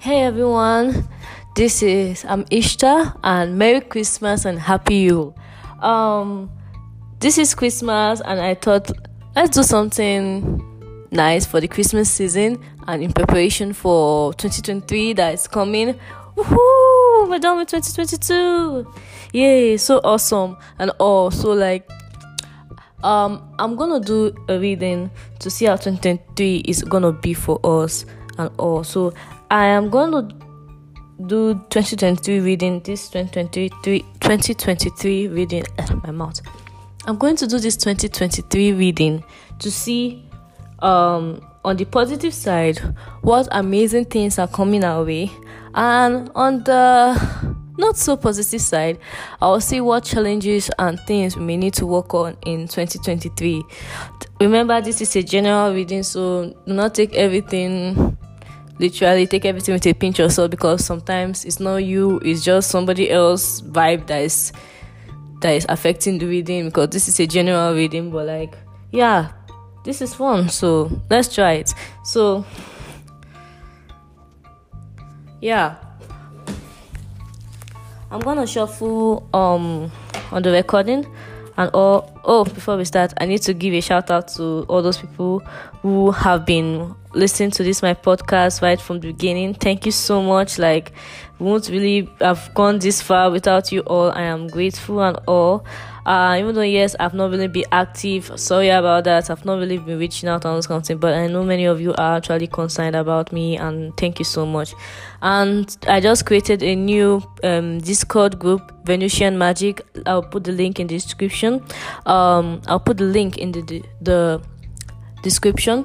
Hey everyone, I'm Ishta and Merry Christmas and Happy Yule. Um, this is Christmas and I thought let's do something nice for the Christmas season and in preparation for 2023 that is coming. Woohoo! We're done with 2022. Yay! So awesome and all. So I'm gonna do a reading to see how 2023 is gonna be for us and all. So I am gonna do 2023 reading. This 2023 reading. My mouth. I'm going to do this 2023 reading to see on the positive side what amazing things are coming our way, and on the not so positive side, I'll see what challenges and things we may need to work on in 2023. Remember, this is a general reading, so do not take everything literally. Take everything with a pinch of salt, because sometimes it's not you, it's just somebody else's vibe that is affecting the reading, because this is a general reading. But this is fun, so let's try it. So I'm gonna shuffle on the recording and all. Oh, before we start, I need to give a shout out to all those people who have been listening to my podcast right from the beginning. Thank you so much. We won't really have gone this far without you all. I am grateful and all. Even though yes, I've not really been active. Sorry about that. I've not really been reaching out on this content, but I know many of you are actually concerned about me, and thank you so much. And I just created a new Discord group, Venusian Magic. I'll put the link in the description. I'll put the link in the description.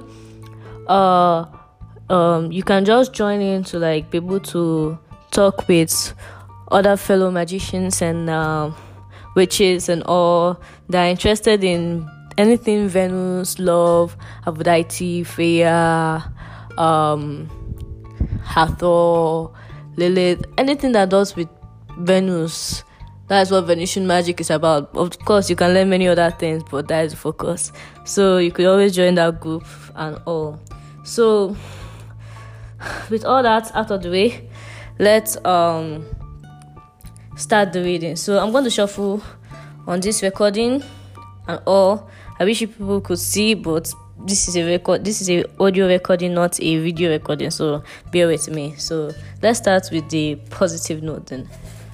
You can just join in to be able to talk with other fellow magicians and witches and all that are interested in anything Venus, love, Aphrodite, Freya, Hathor, Lilith, anything that does with Venus. That's what Venusian magic is about. Of course, you can learn many other things, but that is the focus. So you could always join that group and all. So with all that out of the way, let's start the reading. So I'm going to shuffle on this recording and all. I wish you people could see, but this is a audio recording, not a video recording, so bear with me. So let's start with the positive note then.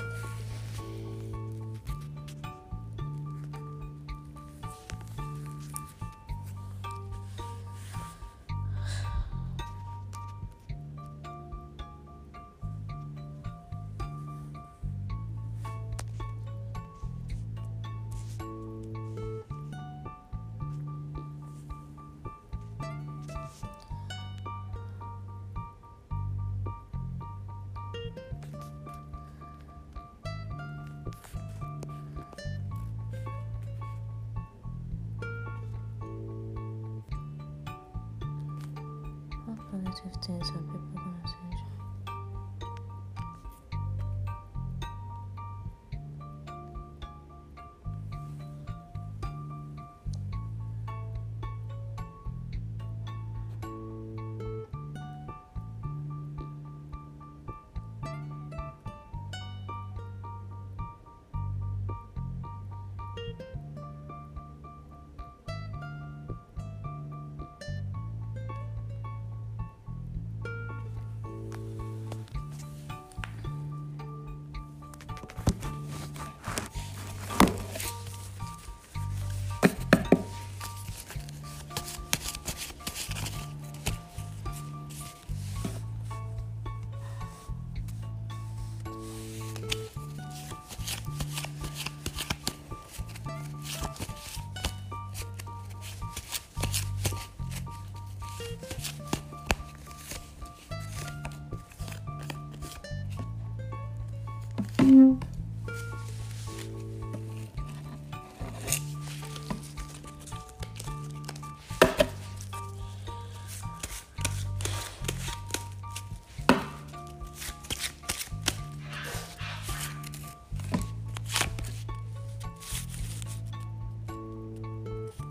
Positive things are people gonna say.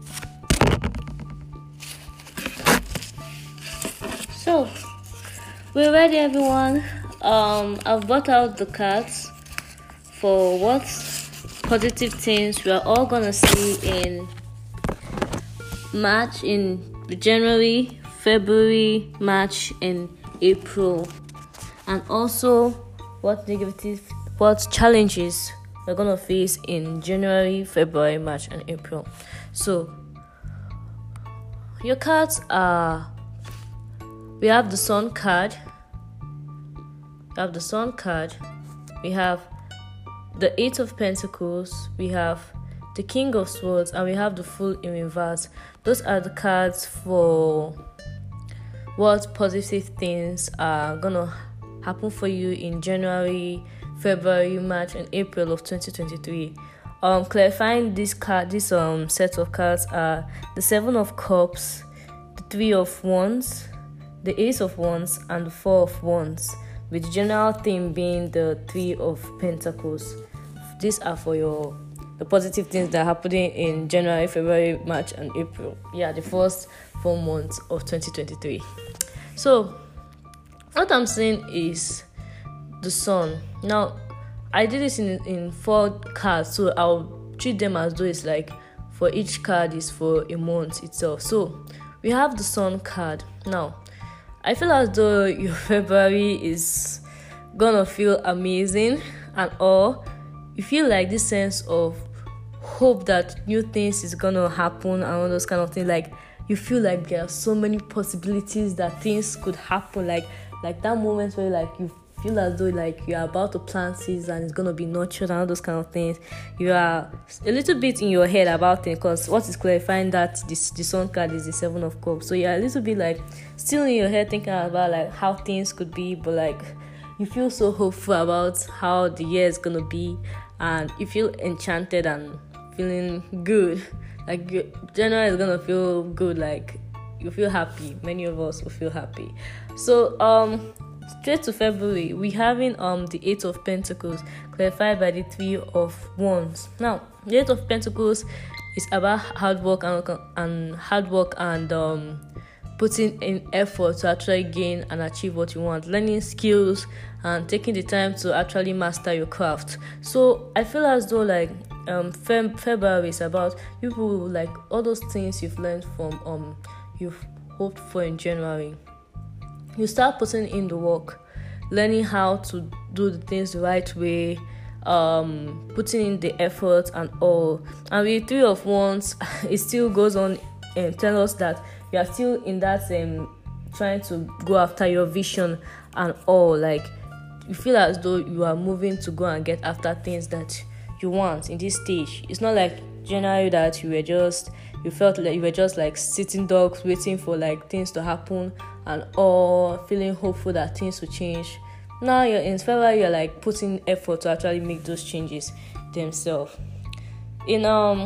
So We're ready, everyone. I've brought out the cards for what positive things we are all gonna see in March, in January, February, March, and April, and also what challenges we're gonna face in January, February, March, and April. So your cards are. We have the Sun card. We have the Eight of Pentacles. We have the King of Swords, and we have the Fool in reverse. Those are the cards for what positive things are gonna happen for you in January, February, March, and April of 2023. Clarifying this set of cards are the Seven of Cups, the Three of Wands, the Ace of Wands, and the Four of Wands, with the general theme being the Three of Pentacles. These are for the positive things that are happening in January, February, March, and April. Yeah, the first 4 months of 2023. So, what I'm saying is the Sun. Now, I did this in 4 cards, so I'll treat them as though it's like for each card is for a month itself. So, we have the Sun card. Now, I feel as though your February is gonna feel amazing and all. You feel like this sense of hope that new things is gonna happen and all those kind of things. Like you feel like there are so many possibilities that things could happen. Like that moment where like you feel as though like you are about to plant seeds and it's gonna be nurtured and all those kind of things. You are a little bit in your head about it because what is clarifying that the Sun card is the Seven of Cups. So you're a little bit like still in your head thinking about like how things could be, but like you feel so hopeful about how the year is gonna be, and you feel enchanted and feeling good. Like January is gonna feel good. Like you feel happy. Many of us will feel happy. So straight to February, we having the Eight of Pentacles clarified by the Three of Wands. Now, the Eight of Pentacles is about hard work and putting in effort to actually gain and achieve what you want, learning skills and taking the time to actually master your craft. So I feel as though like February is about people like all those things you've learned from you've hoped for in January. You start putting in the work, learning how to do the things the right way, putting in the effort and all. And with Three of Wands, it still goes on and tell us that you are still in that trying to go after your vision and all. Like you feel as though you are moving to go and get after things that you want in this stage. It's not like January that you felt like you were just like sitting ducks waiting for like things to happen and all, feeling hopeful that things will change. Now you're in February, you're like putting effort to actually make those changes themselves. In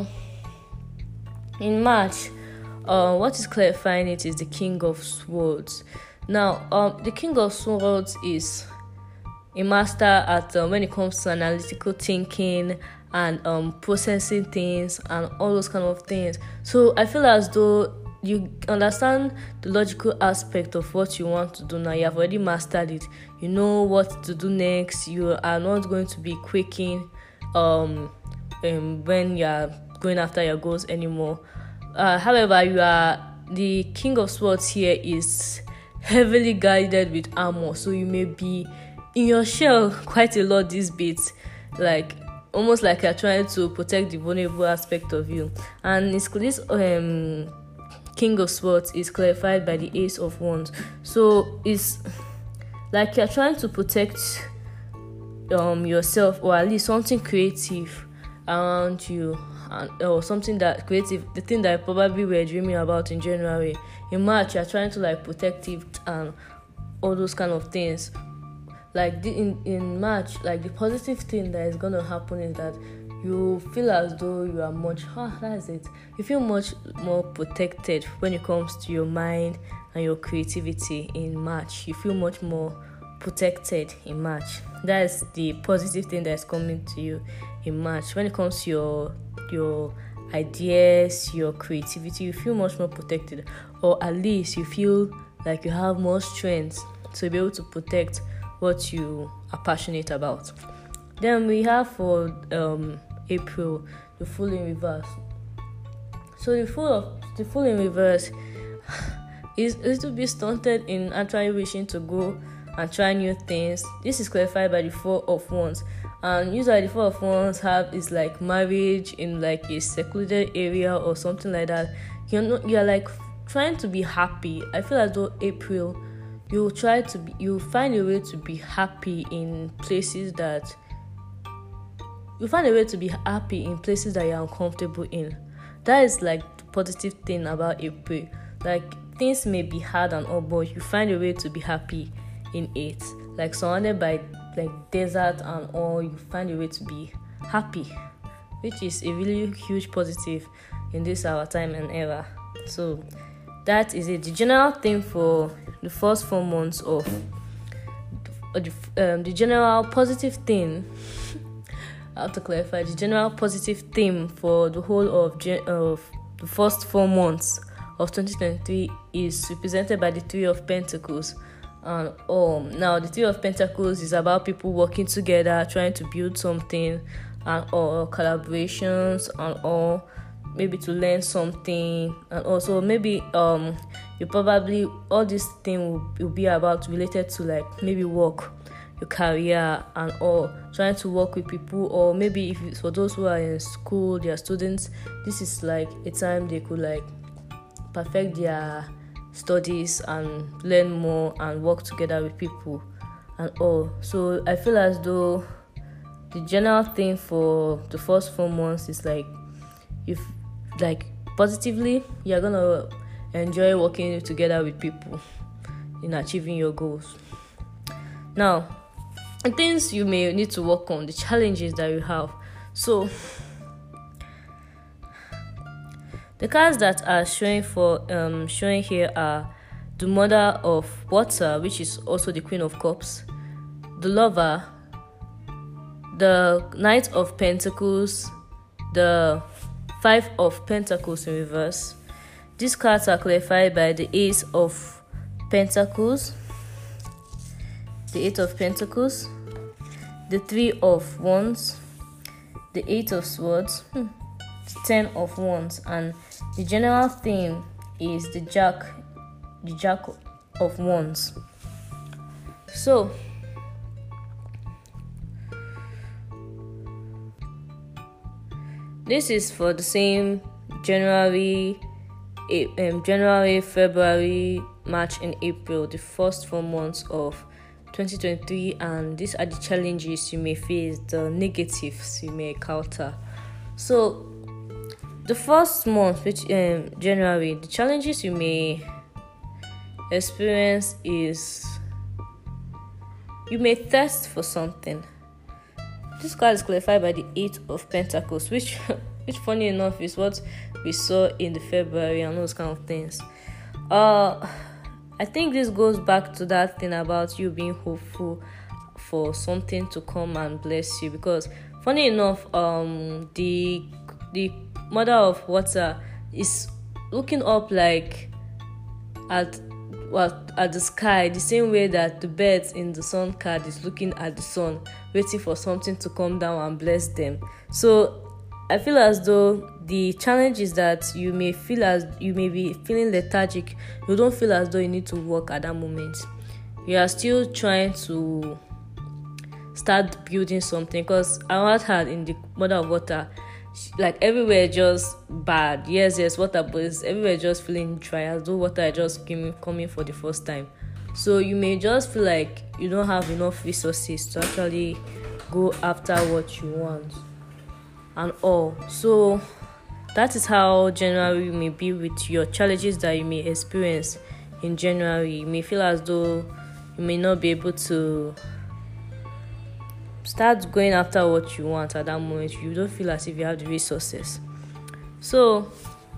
March, what is clarifying it is the King of Swords. Now, the King of Swords is a master at when it comes to analytical thinking and processing things and all those kind of things. So I feel as though you understand the logical aspect of what you want to do now. You have already mastered it. You know what to do next. You are not going to be quaking when you are going after your goals anymore. However, you are the King of Swords here is heavily guided with armor, so you may be in your shell quite a lot these bits, like almost like you're trying to protect the vulnerable aspect of you. And this King of Swords is clarified by the Ace of Wands. So it's like you're trying to protect yourself, or at least something creative around you, or something that creative, the thing that I probably were dreaming about in January. In March, you're trying to like protect it and all those kind of things. Like in March, like the positive thing that is gonna happen is that you feel as though you are you feel much more protected when it comes to your mind and your creativity in March. You feel much more protected in March. That is the positive thing that is coming to you in March. When it comes to your ideas, your creativity, you feel much more protected, or at least you feel like you have more strength to be able to protect what you are passionate about. Then we have for April, the Fool in Reverse. So the Fool in Reverse is a little bit stunted in actually wishing to go and try new things. This is clarified by the Four of Wands, and usually the Four of Wands is like marriage in like a secluded area or something like that. You're like trying to be happy. I feel as though April, you find a way to be happy in places that you're uncomfortable in. That is like the positive thing about April. Like, things may be hard and all, but you find a way to be happy in it. Like, surrounded by like desert and all, you find a way to be happy, which is a really huge positive in this our time and era. So that is it. The general theme for the first 4 months of the general positive theme. I have to clarify, the general positive theme for the whole of the first 4 months of 2023 is represented by the Three of Pentacles. And now the Three of Pentacles is about people working together, trying to build something, and all collaborations, and all maybe to learn something, and also maybe you probably all this thing will be about related to like maybe work, your career, and all, trying to work with people, or maybe if it's for those who are in school, they are students, this is like a time they could like perfect their studies and learn more and work together with people and all. So I feel as though the general thing for the first 4 months is like, if like positively, you're gonna enjoy working together with people in achieving your goals. Now, the things you may need to work on, the challenges that you have. So the cards that are showing here are the Mother of Water, which is also the Queen of Cups, the Lover, the Knight of Pentacles, the Five of Pentacles in reverse. These cards are clarified by the Ace of Pentacles, the Eight of Pentacles, the Three of Wands, the Eight of Swords, the Ten of Wands, and the general theme is the Jack of Wands. So this is for the same January, February, March, and April, the first 4 months of 2023, and these are the challenges you may face, the negatives you may encounter. So the first month, which January, the challenges you may experience is you may thirst for something. This card is clarified by the Eight of Pentacles, which funny enough is what we saw in the February and those kind of things. I think this goes back to that thing about you being hopeful for something to come and bless you, because funny enough, the Mother of Water is looking up like at the sky, the same way that the birds in the Sun card is looking at the sun, waiting for something to come down and bless them. So I feel as though the challenge is that you may be feeling lethargic. You don't feel as though you need to work at that moment. You are still trying to start building something, because I had in the Mother of Water, like everywhere just bad. Yes, water, but it's everywhere just feeling dry, as though water just coming for the first time. So you may just feel like you don't have enough resources to actually go after what you want and all. So that is how January may be with your challenges that you may experience in January. You may feel as though you may not be able to start going after what you want at that moment. You don't feel as if you have the resources. So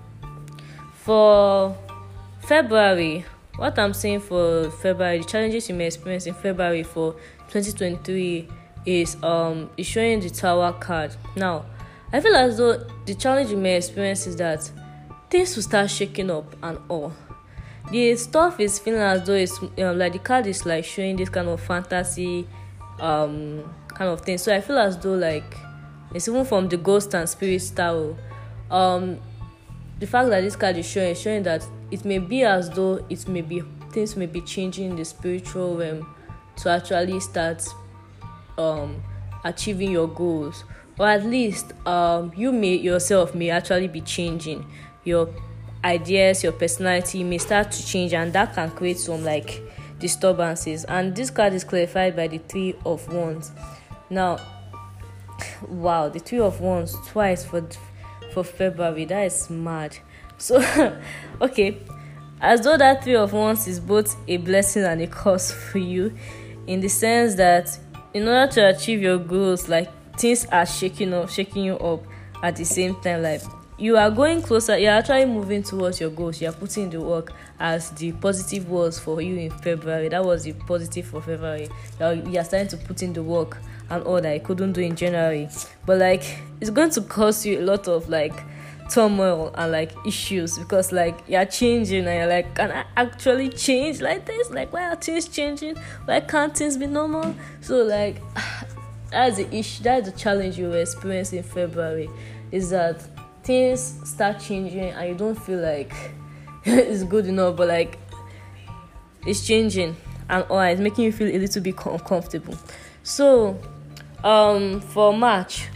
for February, what I'm saying for February, the challenges you may experience in February for 2023 is showing the Tower card. Now, I feel as though the challenge you may experience is that things will start shaking up and all. the stuff is feeling as though it's like the card is like showing this kind of fantasy kind of thing. So I feel as though like it's even from the ghost and spirit style. The fact that this card is showing that it may be as though things may be changing in the spiritual realm to actually start achieving your goals, or at least you yourself may actually be changing. Your ideas, your personality may start to change, and that can create some like disturbances. And this card is clarified by the Three of Wands. Now, wow, the Three of Wands twice for February. That is mad. So okay, as though that Three of Wands is both a blessing and a curse for you, in the sense that in order to achieve your goals, like things are shaking you up at the same time. Like you are going closer, you're actually moving towards your goals, you're putting in the work, as the positive was for you in February. That was the positive for February. You're starting to put in the work and all that I couldn't do in January. But like it's going to cause you a lot of like turmoil and like issues, because like you're changing and you're like, can I actually change like this? Like, why are things changing? Why can't things be normal? So like that's the issue, that's the challenge you were experiencing in February, is that things start changing and you don't feel like it's good enough, but like it's changing and it's making you feel a little bit uncomfortable. So for March,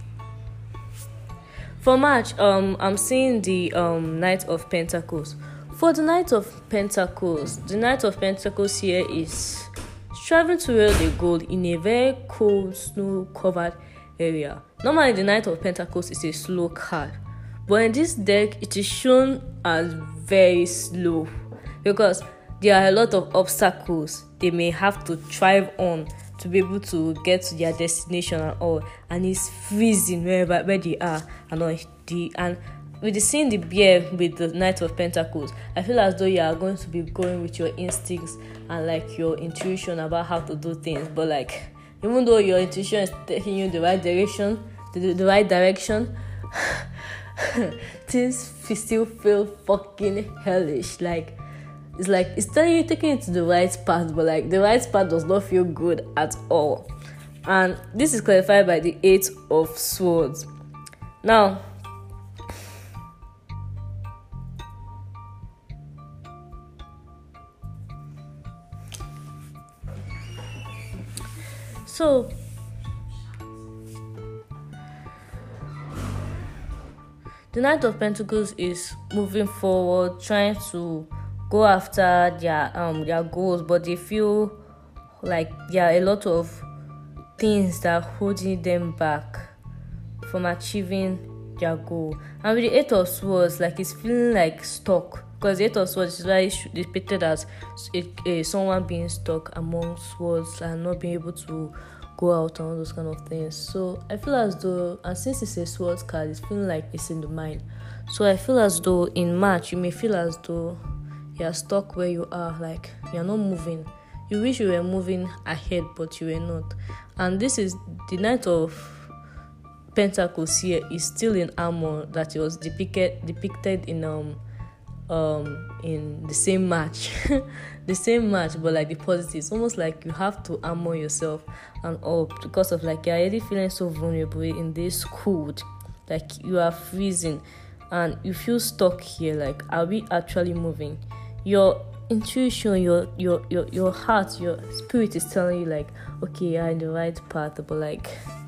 I'm seeing the Knight of Pentacles. For the Knight of Pentacles here is striving toward a goal in a very cold, snow-covered area. Normally, the Knight of Pentacles is a slow card, but in this deck, it is shown as very slow because there are a lot of obstacles they may have to thrive on to be able to get to their destination and all, and it's freezing where they are and all. And with seeing the bear with the Knight of Pentacles, I feel as though you are going to be going with your instincts and like your intuition about how to do things. But like, even though your intuition is taking you the right direction, things still feel fucking hellish. Like it's telling you taking it to the right path, but like the right path does not feel good at all. And this is clarified by the Eight of Swords. Now, so the Knight of Pentacles is moving forward, trying to go after their goals, but they feel like there are a lot of things that are holding them back from achieving their goal. And with the Eight of Swords, like it's feeling like stuck, because the Eight of Swords is like depicted as someone being stuck among swords and not being able to go out and all those kind of things. So I feel as though, and since it's a swords card, it's feeling like it's in the mind. So I feel as though in March, you may feel as though you're stuck where you are, like you're not moving. You wish you were moving ahead, but you were not. And this is the Knight of Pentacles here is still in armor that it was depicted in the same match. The same match, but like the positives, almost like you have to armor yourself and all, because of like you're already feeling so vulnerable in this cold, like you are freezing and you feel stuck here. Like, are we actually moving? Your intuition, your heart, your spirit is telling you like, okay, you're in the right path, but like,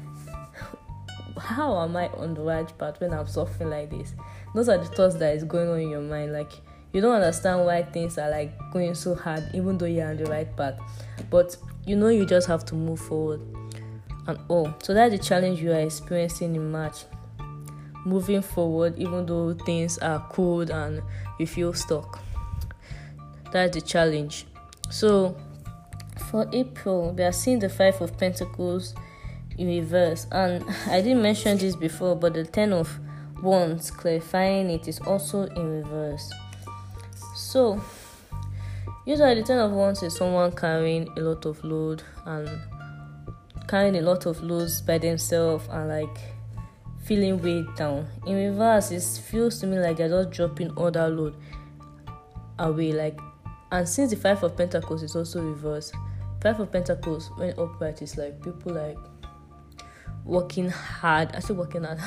how am I on the right path when I'm suffering like this? Those are the thoughts that is going on in your mind. Like, you don't understand why things are like going so hard, even though you're on the right path. But you know you just have to move forward and all. So that's the challenge you are experiencing in March. Moving forward, even though things are cold and you feel stuck. That's the challenge. So for April, we are seeing the Five of Pentacles in reverse. And I didn't mention this before, but the Ten of Wands, clarifying it, is also in reverse. So usually the Ten of Wands is someone carrying a lot of load and carrying a lot of loads by themselves and like feeling weighed down. In reverse, it feels to me like they're just dropping all that load away. Like, and since the Five of Pentacles is also reversed, Five of Pentacles when upright is like people like working hard. I say working hard.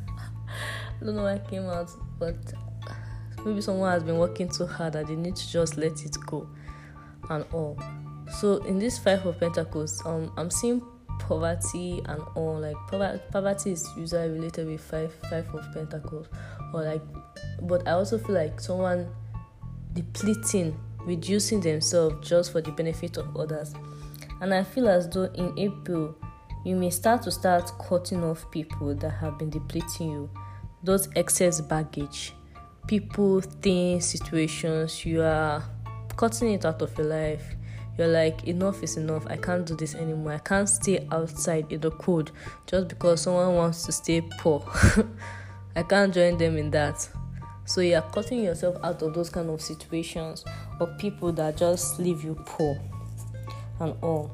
I don't know why it came out, but maybe someone has been working too hard and they need to just let it go and all. So in this Five of Pentacles, I'm seeing poverty and all. Like poverty is usually related with five of Pentacles, or like, but I also feel like someone depleting, reducing themselves just for the benefit of others. And I feel as though in April you may start cutting off people that have been depleting you, those excess baggage, people, things, situations. You are cutting it out of your life. You're like, enough is enough. I can't do this anymore. I can't stay outside in the cold just because someone wants to stay poor. I can't join them in that. So you're cutting yourself out of those kind of situations, or people that just leave you poor and all.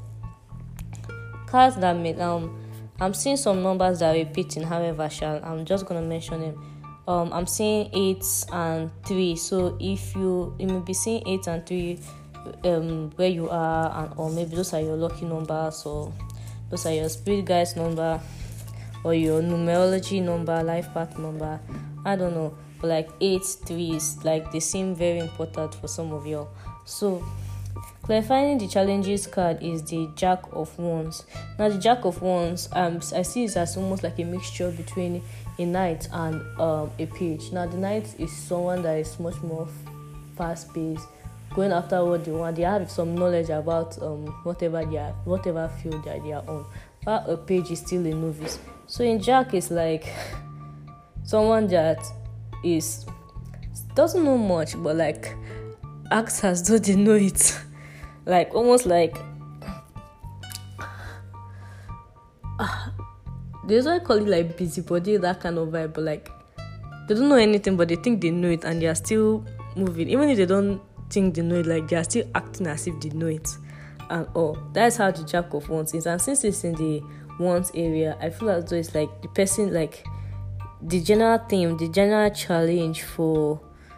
Cards that made I'm seeing some numbers that are repeating, however, I'm just gonna mention them. I'm seeing 8 and 3. So if you may be seeing 8 and 3 where you are, and or maybe those are your lucky numbers, or those are your spirit guides number, or your numerology number, life path number. I don't know, but like 8, 3 is like they seem very important for some of you. So clarifying the challenges card is the Jack of Wands. Now the Jack of Wands, I see it as almost like a mixture between a knight and a page. Now the knight is someone that is much more fast-paced, going after what they want. They have some knowledge about whatever field that they are on. But a page is still a novice. So in Jack is like someone that doesn't know much, but like acts as though they know it. Like almost like they usually call it like busybody, that kind of vibe. But like they don't know anything, but they think they know it, and they are still moving, even if they don't think they know it. Like they are still acting as if they know it and all. That's how the Jack of Wands is. And since it's in the Wands area, I feel as though it's like the person, like the general theme, the general challenge for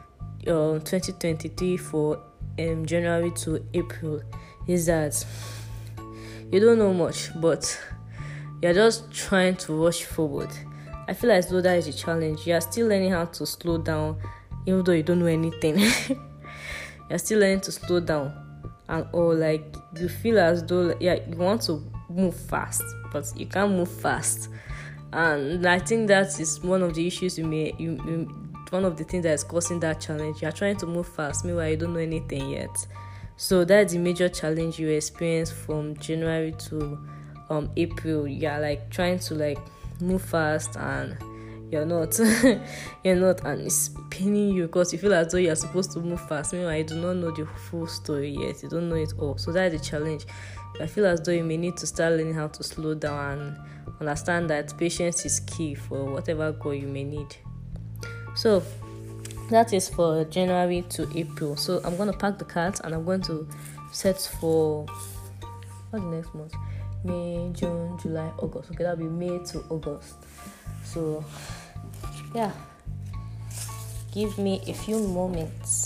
2023 for January to April is that you don't know much, but you're just trying to rush forward. I feel as though that is a challenge. You're still learning how to slow down, even though you don't know anything. You're still learning to slow down and all. Like you feel as though you want to move fast, but you can't move fast. And I think that is one of the issues one of the things that is causing that challenge. You are trying to move fast, meanwhile you don't know anything yet. So that's the major challenge you experience from January to April. You are like trying to like move fast, and you're not, and it's paining you because you feel as though you're supposed to move fast. Meanwhile, you do not know the full story yet. You don't know it all. So that's the challenge. I feel as though you may need to start learning how to slow down and understand that patience is key for whatever goal you may need. So that is for January to April. So I'm going to pack the cards and I'm going to set for what's the next month? May, June, July, August. Okay, that'll be May to August. So yeah, give me a few moments.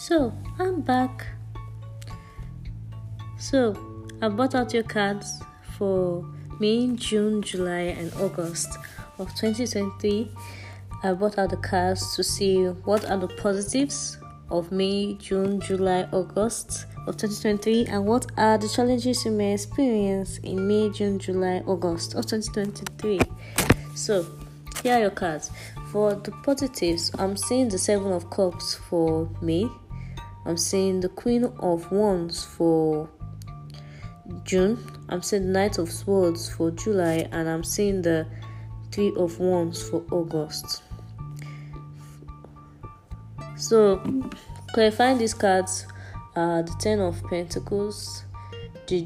So I'm back. So I bought out your cards for May, June, July, and August of 2023. I brought out the cards to see what are the positives of May, June, July, August of 2023, and what are the challenges you may experience in May, June, July, August of 2023. So here are your cards. For the positives, I'm seeing the Seven of Cups for May. I'm seeing the Queen of Wands for June. I'm seeing the Knight of Swords for July, and I'm seeing the Three of Wands for August. So clarifying these cards are the Ten of Pentacles, the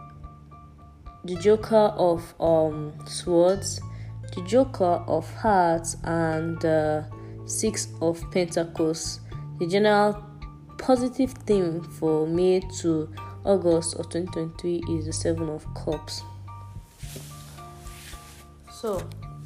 Joker of Swords, the Joker of Hearts, and the Six of Pentacles. The general positive theme for May to August of 2023 is the Seven of Cups. So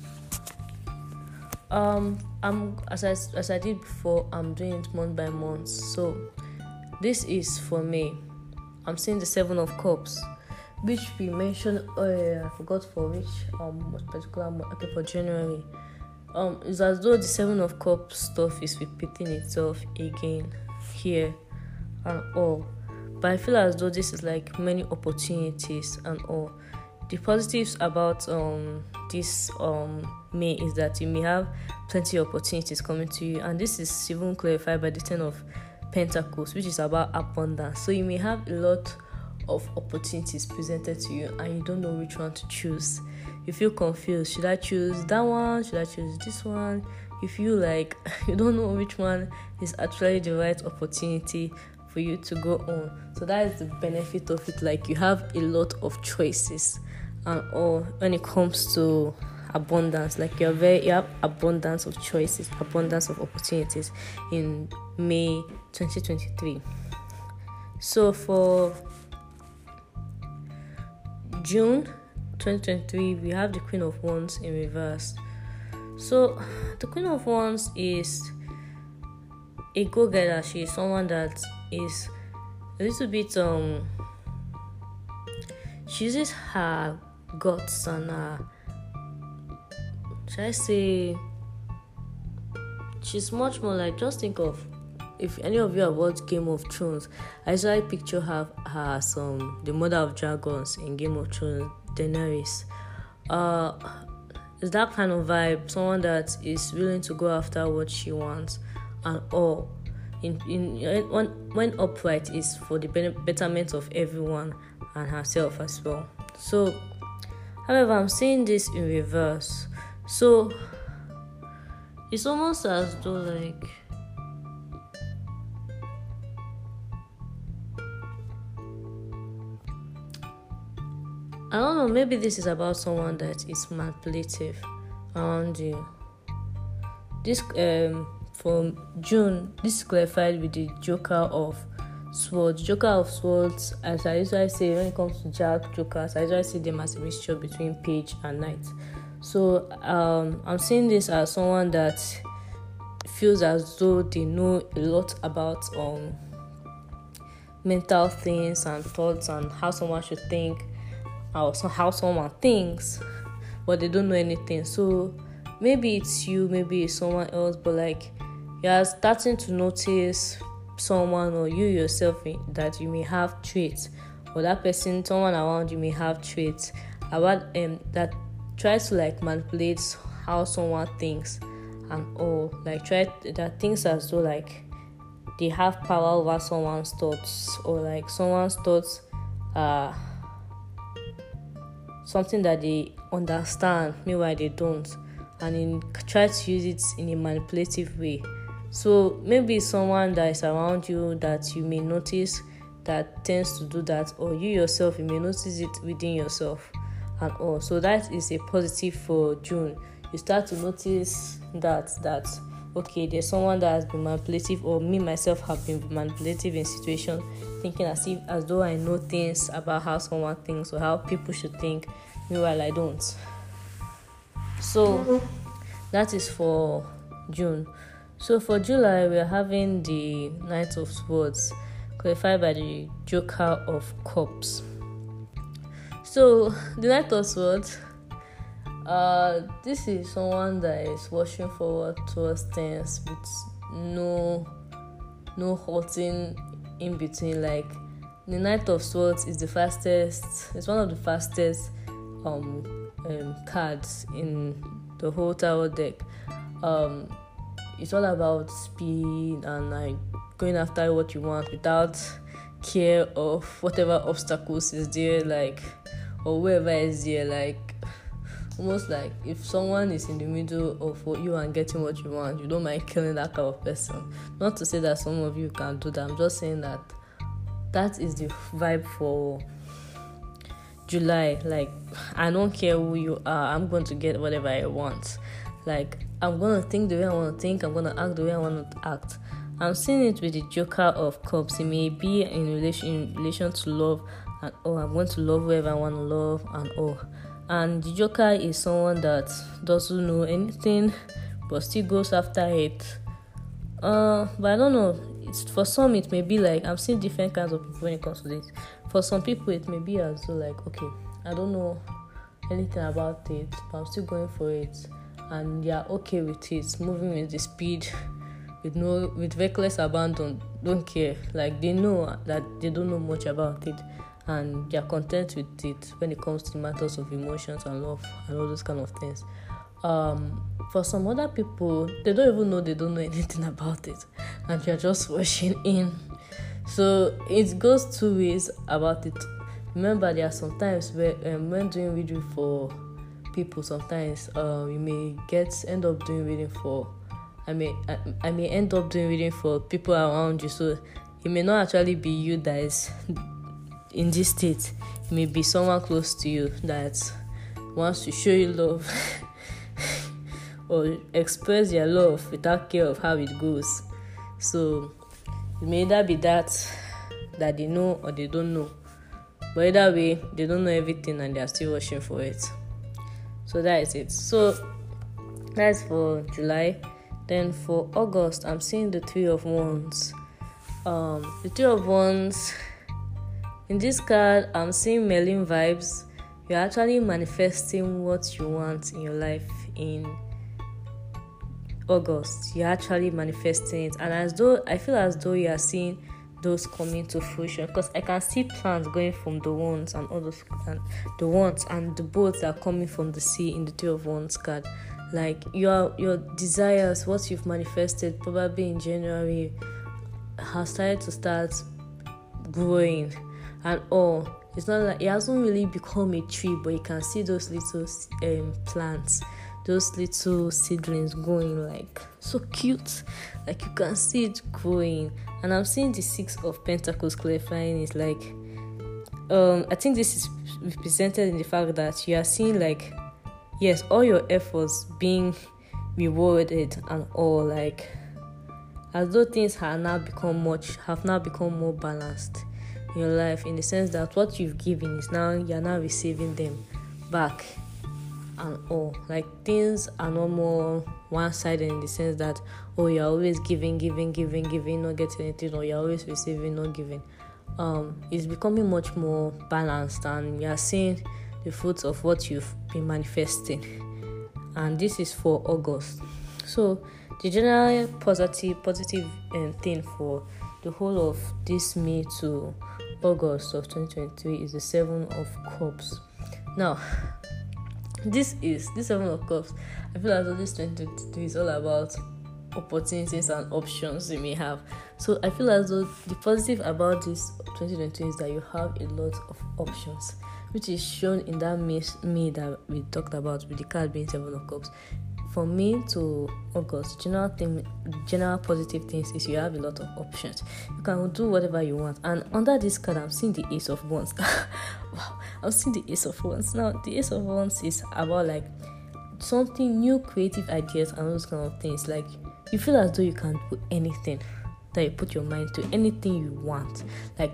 I'm as I did before, I'm doing it month by month. So this is for May. I'm seeing the Seven of Cups, which we mentioned earlier. I forgot for which particular month. Okay, for January. It's as though the Seven of Cups stuff is repeating itself again here and all. But I feel as though this is like many opportunities and all. The positives about this May is that you may have plenty of opportunities coming to you, and this is even clarified by the Ten of Pentacles, which is about abundance. So you may have a lot of opportunities presented to you and you don't know which one to choose. You feel confused. Should I choose that one? Should I choose this one? You feel like you don't know which one is actually the right opportunity for you to go on. So that is the benefit of it. Like, you have a lot of choices and all when it comes to abundance. Like, you have abundance of choices, abundance of opportunities in May 2023. So for June 2023, we have the Queen of Wands in reverse. So the Queen of Wands is a go-getter. She is someone that is a little bit she uses her guts and should I say, she's much more like, just think of, if any of you have watched Game of Thrones, I usually picture her as the mother of dragons in Game of Thrones, Daenerys. It's that kind of vibe, someone that is willing to go after what she wants and all. When upright is for the betterment of everyone and herself as well. So, however, I'm seeing this in reverse. So it's almost as though like I don't know, maybe this is about someone that is manipulative around you. This for June, this is clarified with the Joker of Swords. Joker of Swords, as I usually say when it comes to Jokers, I usually see them as a mixture between Page and Knight. So I'm seeing this as someone that feels as though they know a lot about mental things and thoughts and how someone should think, how someone thinks, but they don't know anything. So maybe it's you, maybe it's someone else, but like, you're starting to notice someone or you yourself that you may have traits, or that person, someone around you may have traits about that tries to like manipulate how someone thinks and all. Like, that thinks as though like they have power over someone's thoughts, or like someone's thoughts are something that they understand, meanwhile they don't, and try to use it in a manipulative way. So maybe someone that is around you that you may notice that tends to do that, or you yourself, you may notice it within yourself and all. So that is a positive for June. You start to notice that okay, there's someone that has been manipulative, or me myself have been manipulative in situations, thinking as though I know things about how someone thinks or how people should think, meanwhile I don't. So that is for June. So for July, we are having the Knight of Swords, qualified by the Joker of Cups. So the Knight of Swords, this is someone that is rushing forward towards things with no halting in between. Like, the Knight of Swords is the fastest. It's one of the fastest cards in the whole tarot deck. It's all about speed and like going after what you want without care of whatever obstacles is there, like, or wherever is there. Like, almost like if someone is in the middle of you and getting what you want, you don't mind killing that kind of person. Not to say that some of you can do that. I'm just saying that is the vibe for July. Like, I don't care who you are, I'm going to get whatever I want. Like, I'm going to think the way I want to think, I'm going to act the way I want to act. I'm seeing it with the Joker of Cups. It may be in relation to love, and I'm going to love whoever I want to love, and and the Joker is someone that doesn't know anything but still goes after it. But I don't know. For some, it may be like, I'm seeing different kinds of people when it comes to this. For some people, it may be as though like, okay, I don't know anything about it, but I'm still going for it, and you're okay with it, moving with the speed, with reckless abandon, don't care. Like, they know that they don't know much about it, and they're content with it when it comes to matters of emotions and love and all those kind of things. For some other people, they don't even know they don't know anything about it, and you're just rushing in. So it goes two ways about it. Remember, there are some times where when doing reading for people, sometimes you may end up doing reading for. I may end up doing reading for people around you. So it may not actually be you that is in this state. It may be someone close to you that wants to show you love or express their love without care of how it goes. So it may either be that they know or they don't know. But either way, they don't know everything and they are still rushing for it. So that is it. So that's for July. Then for August, I'm seeing the Three of Wands. The Three of Wands, in this card, I'm seeing Merlin vibes. You're actually manifesting what you want in your life in August. You're actually manifesting it, and I feel as though you are seeing those coming to fruition, because I can see plans going from the wands and all those, and the wands and the boats that are coming from the sea in the Three of Wands card. Like, your desires, what you've manifested probably in January, has started to start growing and all. It's not like it hasn't really become a tree, but you can see those little plants, those little seedlings growing, like, so cute. Like, you can see it growing. And I'm seeing the Six of Pentacles clarifying it. Like, I think this is represented in the fact that you are seeing, like, yes, all your efforts being rewarded and all, like, as though things have now become more balanced in your life, in the sense that what you've given you're now receiving them back and all. Like, things are no more one-sided in the sense that, you're always giving, not getting anything, or you're always receiving, not giving. It's becoming much more balanced, and you're seeing the fruits of what you've been manifesting. And this is for August. So the general positive thing for the whole of this May to August of 2023 is the Seven of Cups. Now, this Seven of Cups, I feel as though this 2023 is all about opportunities and options you may have. So I feel as though the positive about this 2023 is that you have a lot of options, which is shown in that May that we talked about, with the card being Seven of Cups. From May to August, general positive things is you have a lot of options. You can do whatever you want. And under this card, I'm seeing the Ace of Wands. Wow, I'm seeing the Ace of Wands. Now, the Ace of Wands is about, like, something new, creative ideas and those kind of things. Like, you feel as though you can do anything that you put your mind to, anything you want. Like,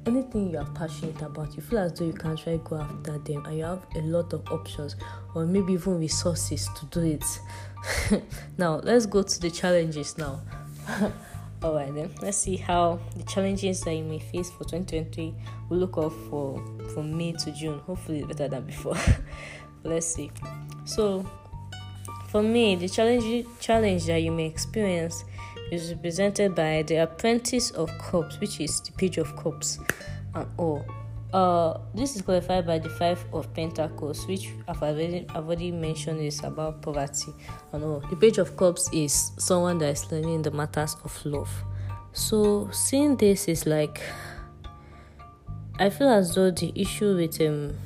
anything you are passionate about, you feel as though you can try go after them, and you have a lot of options or maybe even resources to do it. Now let's go to the challenges now. All right, then let's see how the challenges that you may face for 2020 will look up for from May to June. Hopefully it's better than before. But let's see. So for me, the challenge that you may experience is represented by the Apprentice of Cups, which is the Page of Cups and all. This is qualified by the Five of Pentacles, which I've already mentioned is about poverty and all. The Page of Cups is someone that is learning the matters of love. So seeing this is like, I feel as though the issue with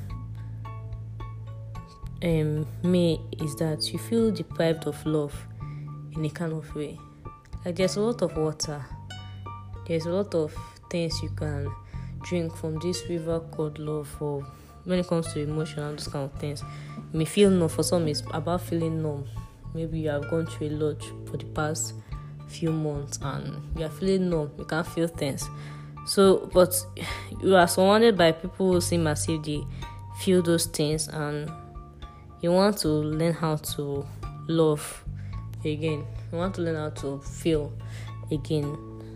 May is that you feel deprived of love in a kind of way. Like there's a lot of water, there's a lot of things you can drink from this river called love. For when it comes to emotion and those kind of things, you may feel numb. For some, it's about feeling numb. Maybe you have gone through a lot for the past few months and you are feeling numb. You can't feel things. So, but you are surrounded by people who seem as if they feel those things, and you want to learn how to love again. You want to learn how to feel again.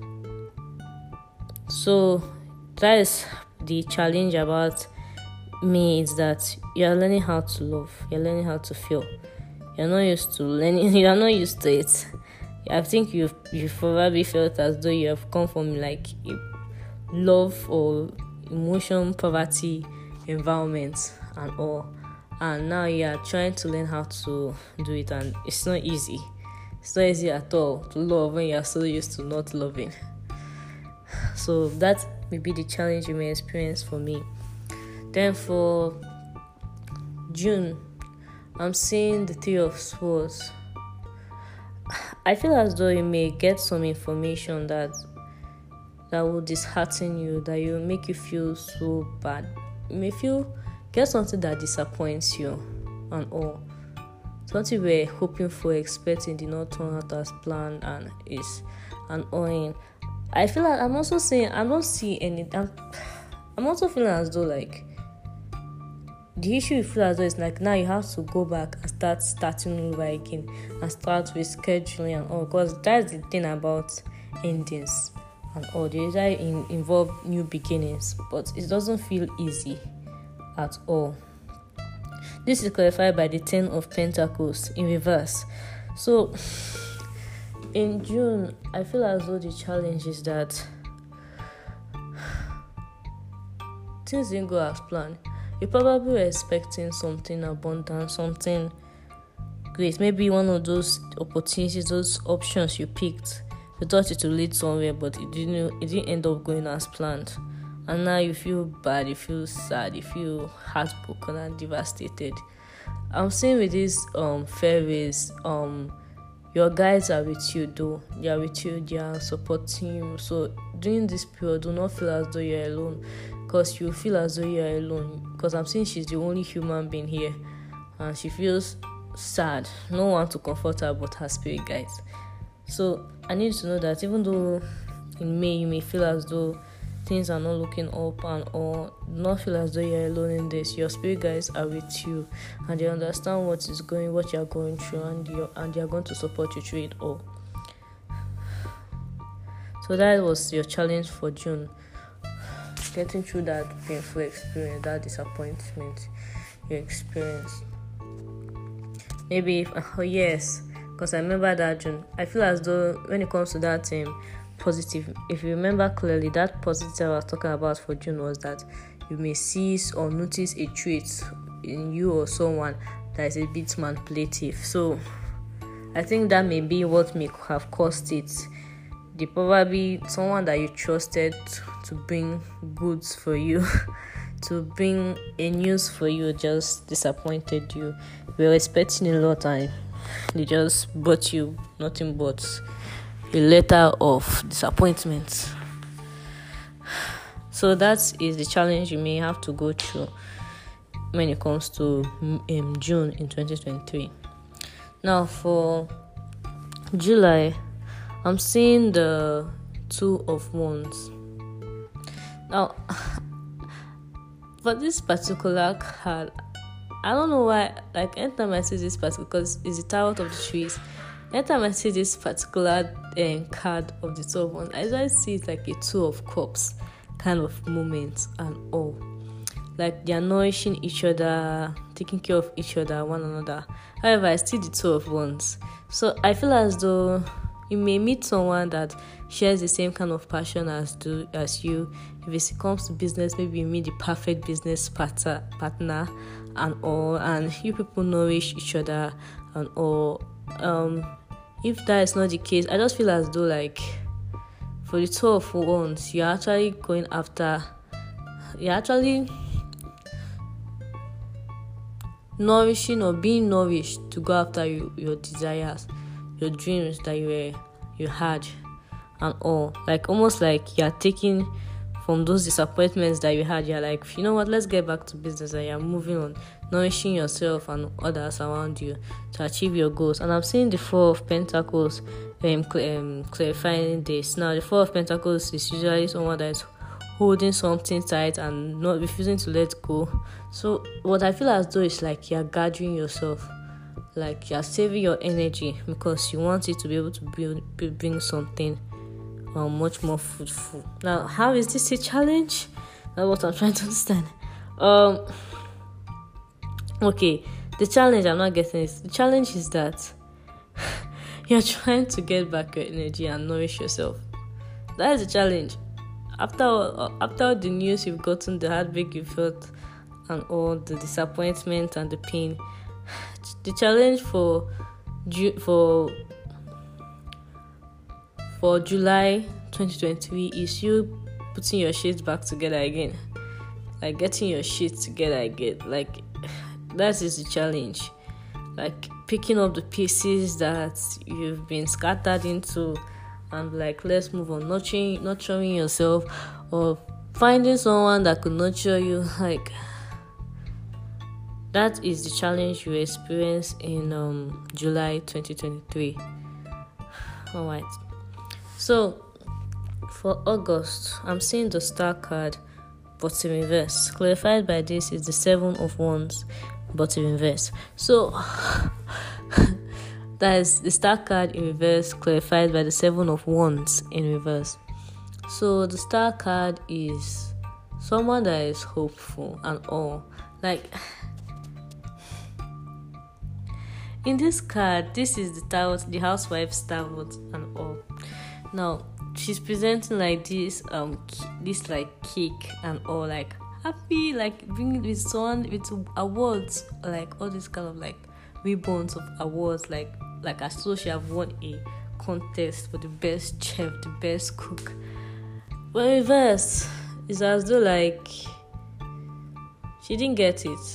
So that is the challenge about me, is that you're learning how to love, you're learning how to feel. You're not used to learning, you're not used to it. I think you've probably felt as though you have come from like a love or emotion poverty environment and all, and now you are trying to learn how to do it, and it's not easy. It's not easy at all to love when you are so used to not loving. So that may be the challenge you may experience for me. Then for June, I'm seeing the Three of Swords. I feel as though you may get some information that will dishearten you, that will make you feel so bad. You may get something that disappoints you and all. Something we're hoping for, expecting, did not turn out as planned and is annoying. I feel like I'm also saying I don't see any. I'm also feeling as though like the issue you feel as though is like now you have to go back and starting over again and start with scheduling and all, because that's the thing about endings and all. They usually involve new beginnings, but it doesn't feel easy at all. This is clarified by the Ten of Pentacles in reverse. So in June, I feel as though the challenge is that things didn't go as planned. You probably were expecting something abundant, something great. Maybe one of those opportunities, those options you picked, you thought it would lead somewhere, but it didn't end up going as planned. And now you feel bad, you feel sad, you feel heartbroken and devastated. I'm saying with these fairies, your guides are with you though. They are with you, they are supporting you. So during this period, do not feel as though you're alone, because you feel as though you're alone. Because I'm saying she's the only human being here and she feels sad. No one to comfort her but her spirit guides. So I need to know that even though in May you may feel as though things are not looking up and all, do not feel as though you're alone in this. Your spirit guides are with you and they understand what you're going through, and they are going to support you through it all. So that was your challenge for June. Getting through that painful experience, that disappointment you experienced. Maybe yes, because I remember that June. I feel as though when it comes to that positive, if you remember clearly, that positive I was talking about for June was that you may see or notice a trait in you or someone that is a bit manipulative. So I think that may be what may have caused it. They probably someone that you trusted to bring goods for you, to bring a news for you, just disappointed you. We were expecting a lot and they just brought you nothing but a letter of disappointment. So that is the challenge you may have to go through when it comes to June in 2023. Now for July, I'm seeing the Two of Wands. Now, for this particular card, I don't know why. Like anytime I see this particular, because it's the Tower of the Trees. Anytime I see this particular card of the 12 ones, I just see it like a Two of Cups kind of moment and all. Like they're nourishing each other, taking care of each other, one another. However, I see the Two of Wands. So I feel as though you may meet someone that shares the same kind of passion as you. If it comes to business, maybe you meet the perfect business partner and all, and you people nourish each other and all. If that is not the case, I just feel as though like for the Two of Wands, you're actually nourishing or being nourished to go after your desires, your dreams that you had and all. Like almost like you're taking from those disappointments that you had, you're like, you know what, let's get back to business, and you're moving on, nourishing yourself and others around you to achieve your goals. And I'm seeing the Four of Pentacles clarifying this. Now the Four of Pentacles is usually someone that is holding something tight and not refusing to let go. So what I feel as though is like you're gathering yourself, like you're saving your energy because you want it to be able to bring something much more fruitful. Now, how is this a challenge? That's what I'm trying to understand. Okay, the challenge, I'm not getting it. The challenge is that you're trying to get back your energy and nourish yourself. That is the challenge. After the news you've gotten, the heartbreak you felt, and all the disappointment and the pain, the challenge for July 2023 is you putting your shit back together again, like getting your shit together again. Like that is the challenge, like picking up the pieces that you've been scattered into and like, let's move on, nurturing yourself or finding someone that could nurture you. Like that is the challenge you experience in July 2023. All right. So for August, I'm seeing the Star card, but in reverse. Clarified by this is the Seven of Wands, but in reverse. So that is the Star card in reverse, clarified by the Seven of Wands in reverse. So the Star card is someone that is hopeful and all. Like in this card, this is the Tarot, the housewife Tarot and all. Now she's presenting like this like cake and all, like happy, like bringing with someone with awards, like all this kind of like ribbons of awards, like as though she have won a contest for the best chef, the best cook. But in reverse, it's as though like she didn't get it.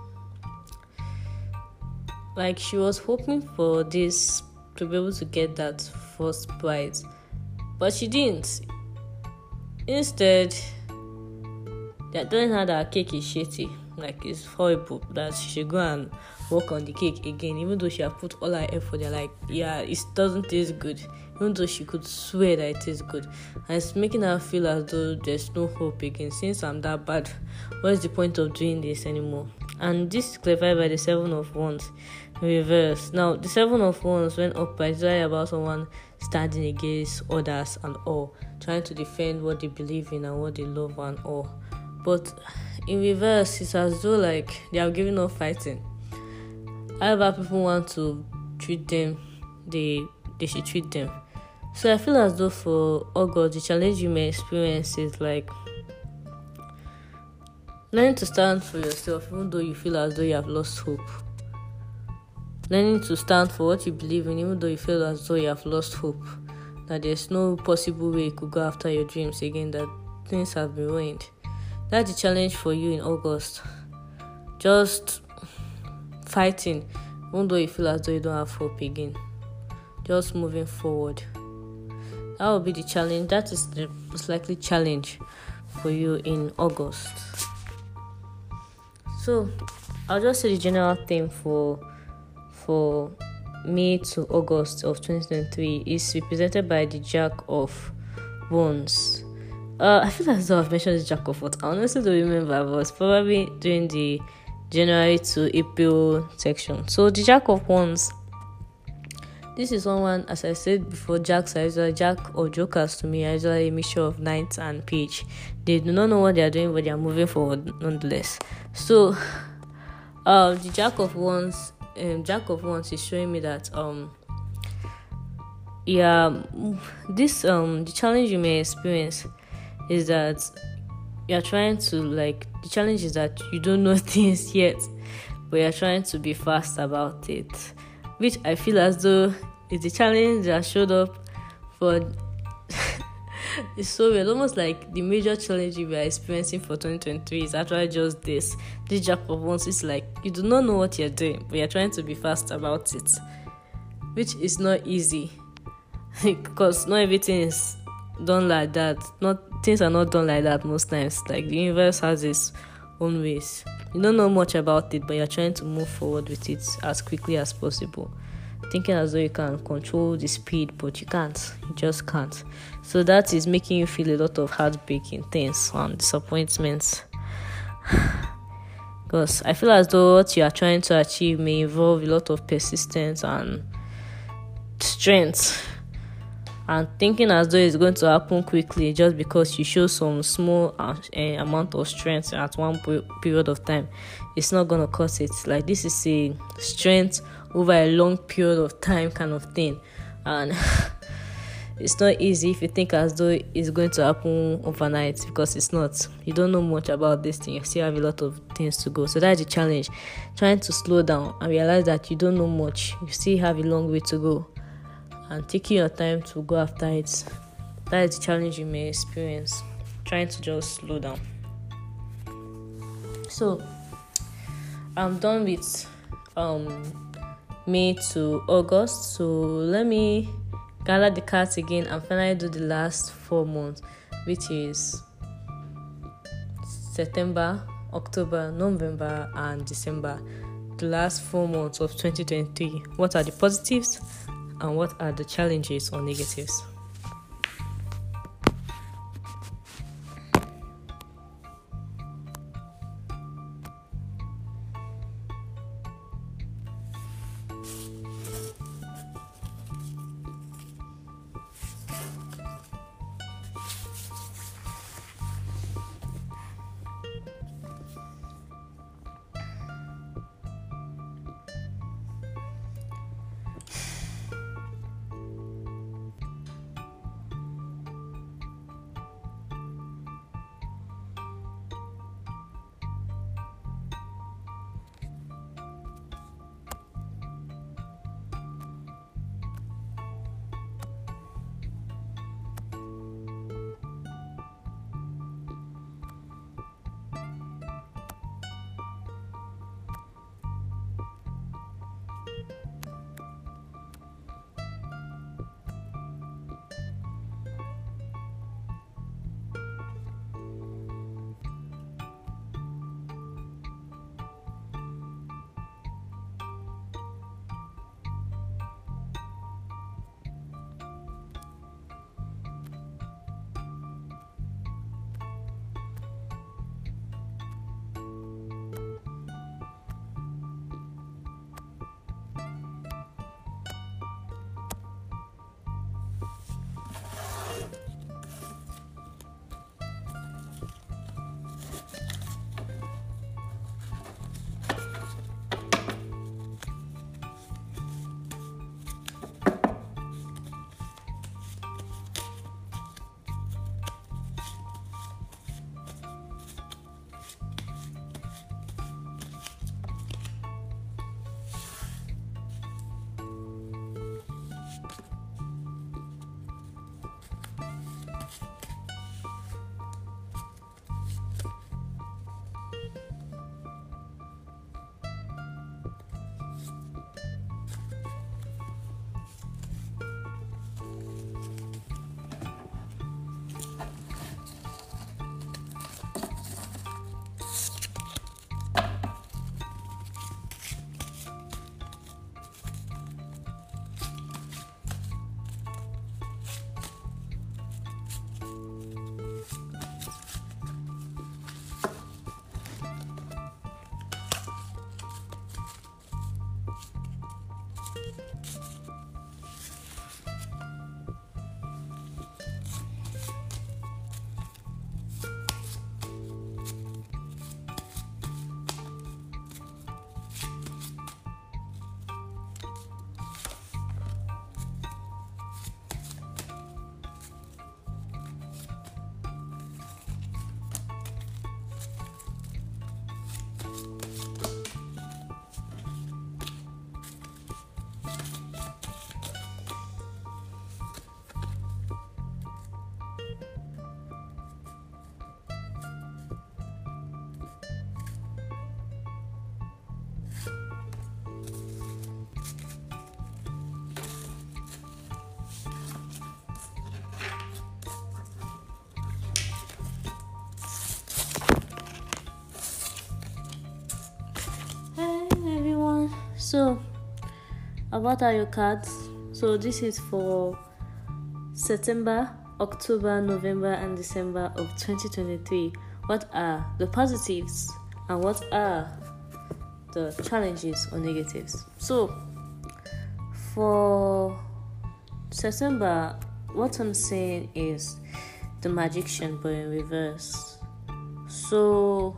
Like she was hoping for this to be able to get that first prize, but she didn't. Instead, they're telling her that her cake is shitty, like it's horrible, that she should go and work on the cake again, even though she had put all her effort. They're like, yeah, it doesn't taste good, even though she could swear that it tastes good. And it's making her feel as though there's no hope again. Since I'm that bad, what's the point of doing this anymore? And this is clarified by the Seven of Wands in reverse. Now the Seven of Wands went up by desire about someone standing against others and all, trying to defend what they believe in and what they love and all. But in reverse, it's as though like they are giving up fighting. However people want to treat them, they should treat them. So I feel as though for August, the challenge you may experience is like learning to stand for yourself, even though you feel as though you have lost hope. Learning to stand for what you believe in, even though you feel as though you have lost hope, that there's no possible way you could go after your dreams again, that things have been ruined. That's the challenge for you in August. Just fighting, even though you feel as though you don't have hope again. Just moving forward. That will be the challenge. That is the most likely challenge for you in August. So I'll just say the general theme for May to August of 2023 is represented by the Jack of Wands. I feel as though I've mentioned the jack of what. I honestly don't remember. I was probably during the January to April section. So the jack of wands. This is someone, as I said before, jacks are usually jack or jokers to me are usually a mixture of knight and page. They do not know what they are doing, but they are moving forward nonetheless. So, the jack of wands is showing me that the challenge you may experience is that you're trying to the challenge is that you don't know things yet, but you're trying to be fast about it, which I feel as though is the challenge that showed up for it's so weird, almost like the major challenge we are experiencing for 2023 is actually just this jack of wands. It's like you do not know what you're doing, but you're trying to be fast about it, which is not easy because not everything is done like that. Not things are not done like that most times. Like the universe has its own ways. You don't know much about it, but you're trying to move forward with it as quickly as possible, thinking as though you can control the speed, but you can't. You just can't. So that is making you feel a lot of heartbreaking things and disappointments. Because I feel as though what you are trying to achieve may involve a lot of persistence and strength, and thinking as though it's going to happen quickly just because you show some small amount of strength at one period of time. It's not going to cause it. Like, this is a strength over a long period of time kind of thing, and it's not easy if you think as though it's going to happen overnight, because it's not. You don't know much about this thing. You still have a lot of things to go. So that's the challenge, trying to slow down and realize that you don't know much. You still have a long way to go, and taking your time to go after it. That is the challenge you may experience, trying to just slow down. So I'm done with May to August. So let me gather the cards again and finally do the last 4 months, which is September, October, November, and December. The last 4 months of 2023. What are the positives and what are the challenges or negatives? So, about are your cards? So, this is for September, October, November, and December of 2023. What are the positives and what are the challenges or negatives? So, for September, what I'm saying is the Magician, but in reverse. So,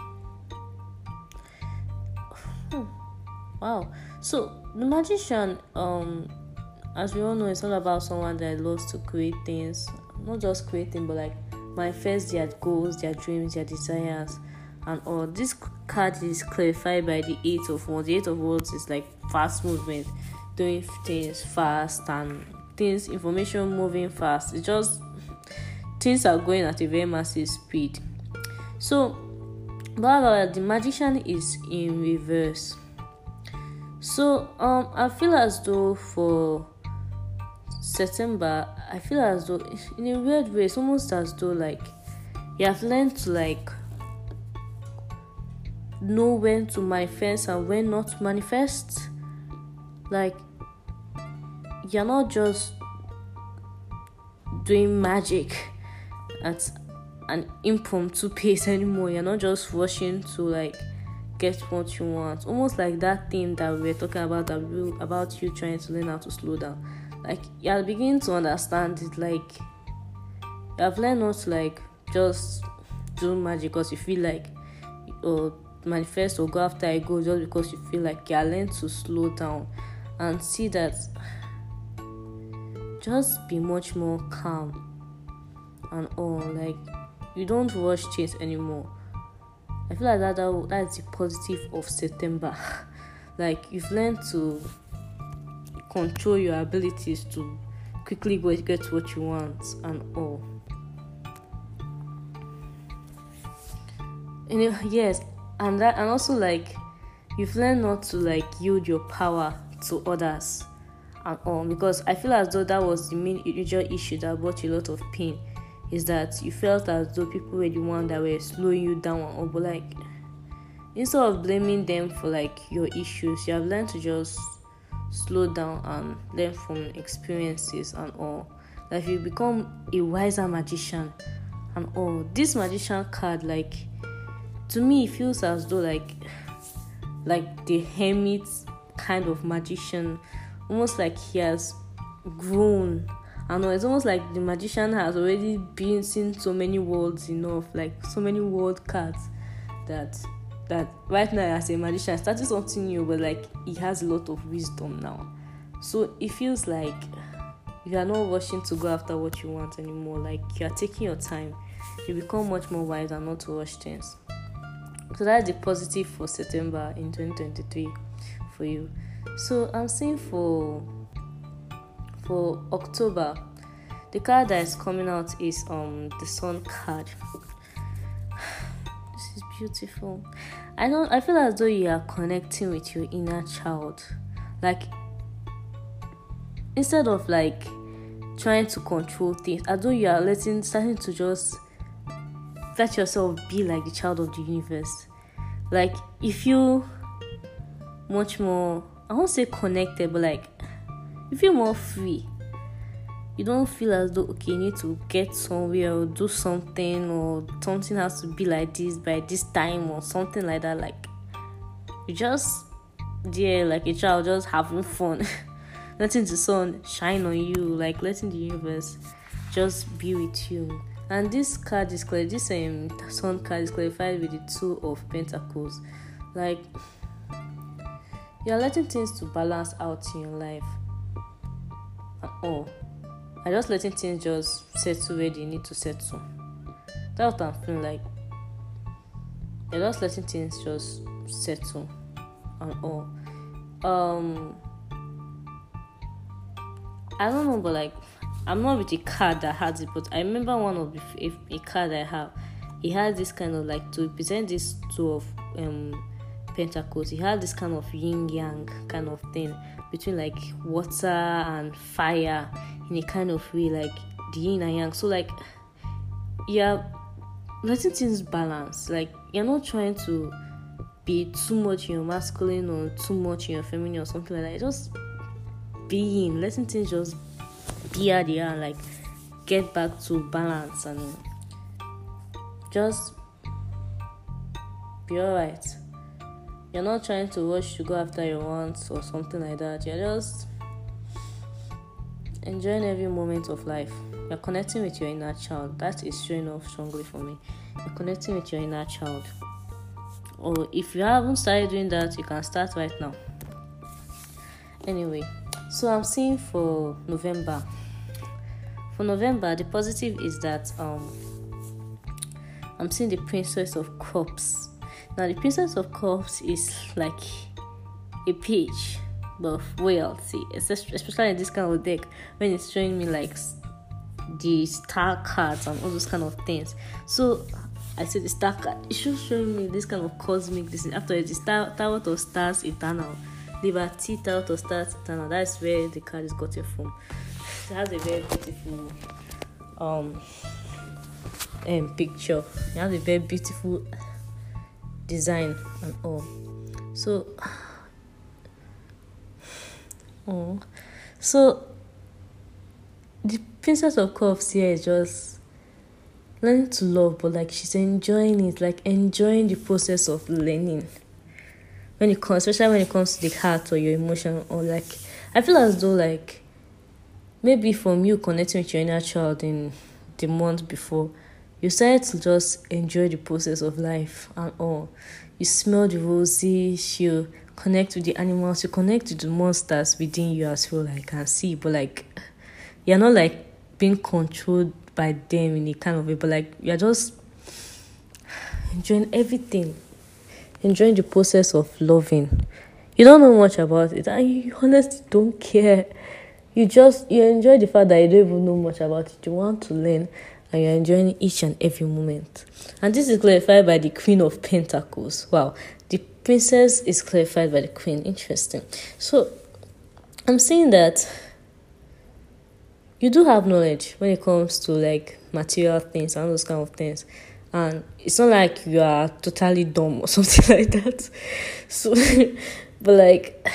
wow. So the Magician, as we all know, it's all about someone that loves to create things, not just creating, but like manifest their goals, their dreams, their desires, and all. This card is clarified by the Eight of Wands. The Eight of Wands is like fast movement, doing things fast, and things, information moving fast. It's just things are going at a very massive speed. So, but the Magician is in reverse. So I feel as though for September, I feel as though in a weird way, it's almost as though like you have learned to like know when to manifest and when not to manifest. Like you're not just doing magic at an impromptu pace anymore. You're not just rushing to like get what you want. Almost like that thing that we were talking about you trying to learn how to slow down. Like you're beginning to understand it. Like you have learned not to like just do magic because you feel like, or manifest or go after a goal just because you feel like you're learning to slow down and see that just be much more calm and all. Like you don't rush things anymore. I feel like that's the positive of September. Like you've learned to control your abilities to quickly get what you want and all. And yes, and also like you've learned not to like yield your power to others and all, because I feel as though that was the main major issue that brought you a lot of pain. Is that you felt as though people were the one that were slowing you down and all, but like instead of blaming them for like your issues, you have learned to just slow down and learn from experiences and all. Like you become a wiser magician and all. This Magician card, like to me, it feels as though like the hermit kind of magician, almost like he has grown. I know it's almost like the Magician has already been seen so many worlds enough, like so many world cards that right now as a magician starting something new, but like he has a lot of wisdom now. So it feels like you are not rushing to go after what you want anymore. Like you are taking your time. You become much more wise and not to rush things. So that's the positive for September in 2023 for you. So I'm saying for October, the card that is coming out is the Sun card. This is beautiful. I feel as though you are connecting with your inner child. Like instead of like trying to control things, as though you are starting to just let yourself be like the child of the universe. Like you feel much more, I won't say connected, but like you feel more free. You don't feel as though okay, you need to get somewhere or do something, or something has to be like this by this time or something like that. Like you just there like a child, just having fun, letting the sun shine on you, like letting the universe just be with you. And this card is Sun card is clarified with the Two of Pentacles. Like you're letting things to balance out in your life. Oh, I just letting things just settle where they need to settle. That's what I'm feeling like. You're just letting things just settle and all. I don't know, but like I'm not with a card that has it, but I remember one of a card I have. It has this kind of like, to represent this Two of Pentacles. It has this kind of yin yang kind of thing between like water and fire in a kind of way, like the yin and yang. So like you're letting things balance. Like you're not trying to be too much in your masculine or too much in your feminine or something like that. Just being, letting things just be at the end, like get back to balance and just be alright. You're not trying to rush to go after your wants or something like that. You're just enjoying every moment of life. You're connecting with your inner child. That is showing off strongly for me. You're connecting with your inner child. Or if you haven't started doing that, you can start right now. Anyway, so I'm seeing for November. For November, the positive is that I'm seeing the Princess of Cups. Now, the Princess of Cups is like a page of royalty, especially in this kind of deck when it's showing me like the star cards and all those kind of things. So I said the star card, it's just showing me this kind of cosmic this after the Tower of Stars Eternal, Liberty Tower of Stars Eternal. That's where the card is gotten from. It has a very beautiful picture. It has a very beautiful design and all. So the Princess of Cups here is just learning to love, but like she's enjoying it, like enjoying the process of learning. Especially when it comes to the heart or your emotion, or like I feel as though like maybe from you connecting with your inner child in the month before, you started to just enjoy the process of life and all. You smell the roses, you connect with the animals, you connect with the monsters within you as well. I can see, but like you're not like being controlled by them in a kind of way, but like you're just enjoying everything, enjoying the process of loving. You don't know much about it, and you honestly don't care. You enjoy the fact that you don't even know much about it. You want to learn, and you're enjoying each and every moment. And this is clarified by the Queen of Pentacles. Wow, the princess is clarified by the Queen. Interesting. So I'm saying that you do have knowledge when it comes to like material things and those kind of things, and it's not like you are totally dumb or something like that. So but like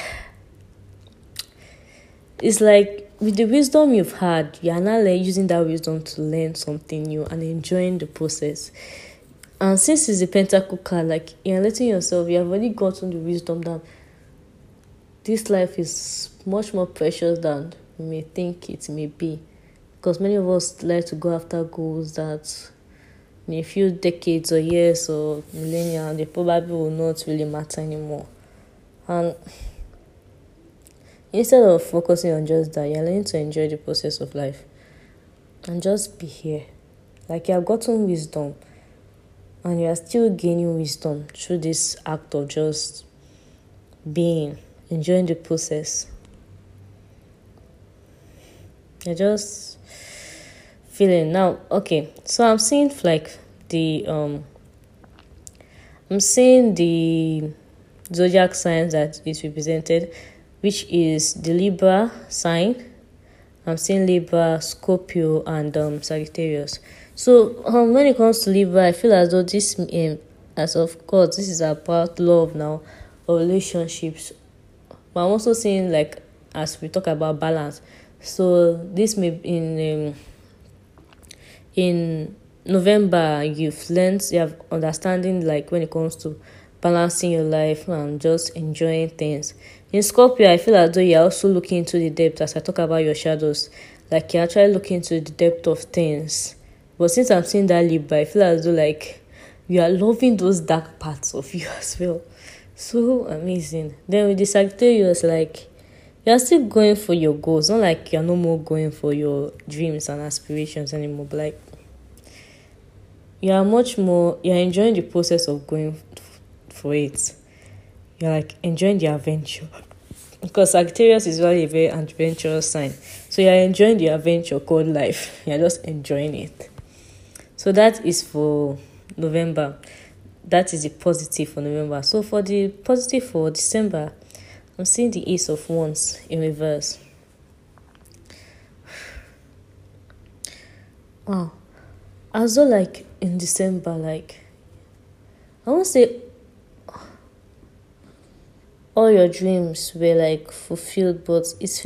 it's like with the wisdom you've had, you are now like using that wisdom to learn something new and enjoying the process. And since it's a pentacle card, like you're letting yourself, you have already gotten the wisdom that this life is much more precious than you may think it may be. Because many of us like to go after goals that in a few decades or years or millennia, they probably will not really matter anymore. And instead of focusing on just that, you're learning to enjoy the process of life and just be here. Like you have gotten wisdom and you are still gaining wisdom through this act of just being, enjoying the process. You're just feeling now. Okay, so I'm seeing like the zodiac signs that is represented, which is the Libra sign. I'm seeing Libra, Scorpio, and Sagittarius. So when it comes to Libra, I feel as though this as of course this is about love now or relationships, but I'm also seeing like as we talk about balance. So this may be in November, you have understanding like when it comes to balancing your life and just enjoying things. In Scorpio, I feel as though you're also looking into the depth as I talk about your shadows. Like you're actually looking into the depth of things. But since I'm seeing that Libra, I feel as though like you are loving those dark parts of you as well. So amazing. Then with the Sagittarius, like you're still going for your goals. Not like you're no more going for your dreams and aspirations anymore. But like you're enjoying the process of going for it. You're like enjoying the adventure. Because Sagittarius is really a very adventurous sign. So you're enjoying the adventure called life. You're just enjoying it. So that is for November. That is the positive for November. So for the positive for December, I'm seeing the Ace of Wands in reverse. Wow. As though like in December, like I won't say all your dreams were like fulfilled, but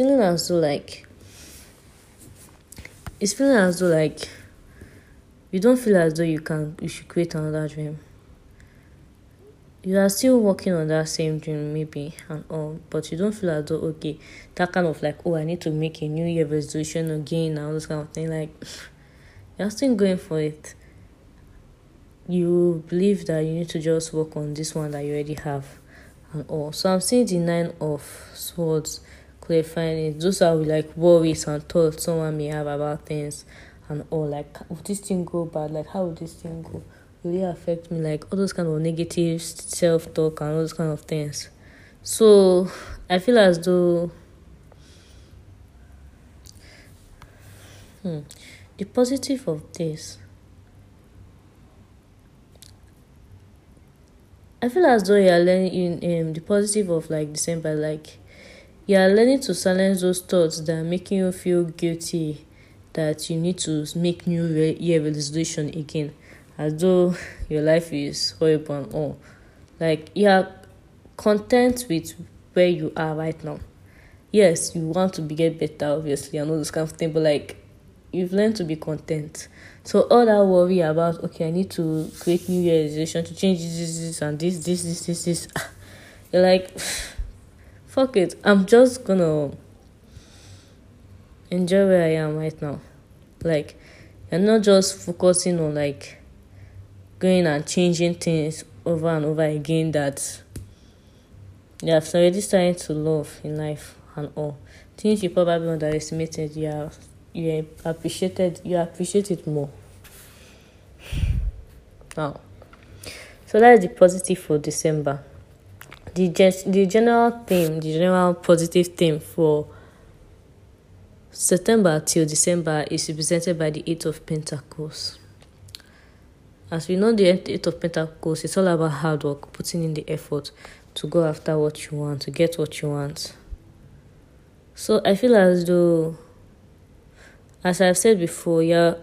it's feeling as though like you don't feel as though you should create another dream. You are still working on that same dream maybe and all, but you don't feel as though okay, that kind of like, oh, I need to make a new year resolution again and all this kind of thing. Like you're still going for it. You believe that you need to just work on this one that you already have and all. So I'm seeing the 9 of Swords clarifying it. Those are like worries and thoughts someone may have about things and all. Like, would this thing go bad? Like, how would this thing go? Will it affect me? Like all those kind of negative self-talk and all those kind of things. So I feel as though the positive of this, I feel as though you are learning in the positive of like December, like you are learning to silence those thoughts that are making you feel guilty that you need to make new year resolution again, as though your life is horrible and all. Like you are content with where you are right now. Yes, you want to get better, obviously, and all this kind of thing, but like you've learned to be content. So all that worry about, okay, I need to create new year resolution to change this and this. You're like, fuck it. I'm just gonna enjoy where I am right now. Like, you're not just focusing on like going and changing things over and over again that you have already started to love in life and all. Things you probably underestimated, you appreciate it more. Wow. So that is the positive for December. The general positive theme for September till December is represented by the 8 of Pentacles. As we know, the 8 of Pentacles is all about hard work, putting in the effort to go after what you want, to get what you want. So I feel as though, as I said before, you're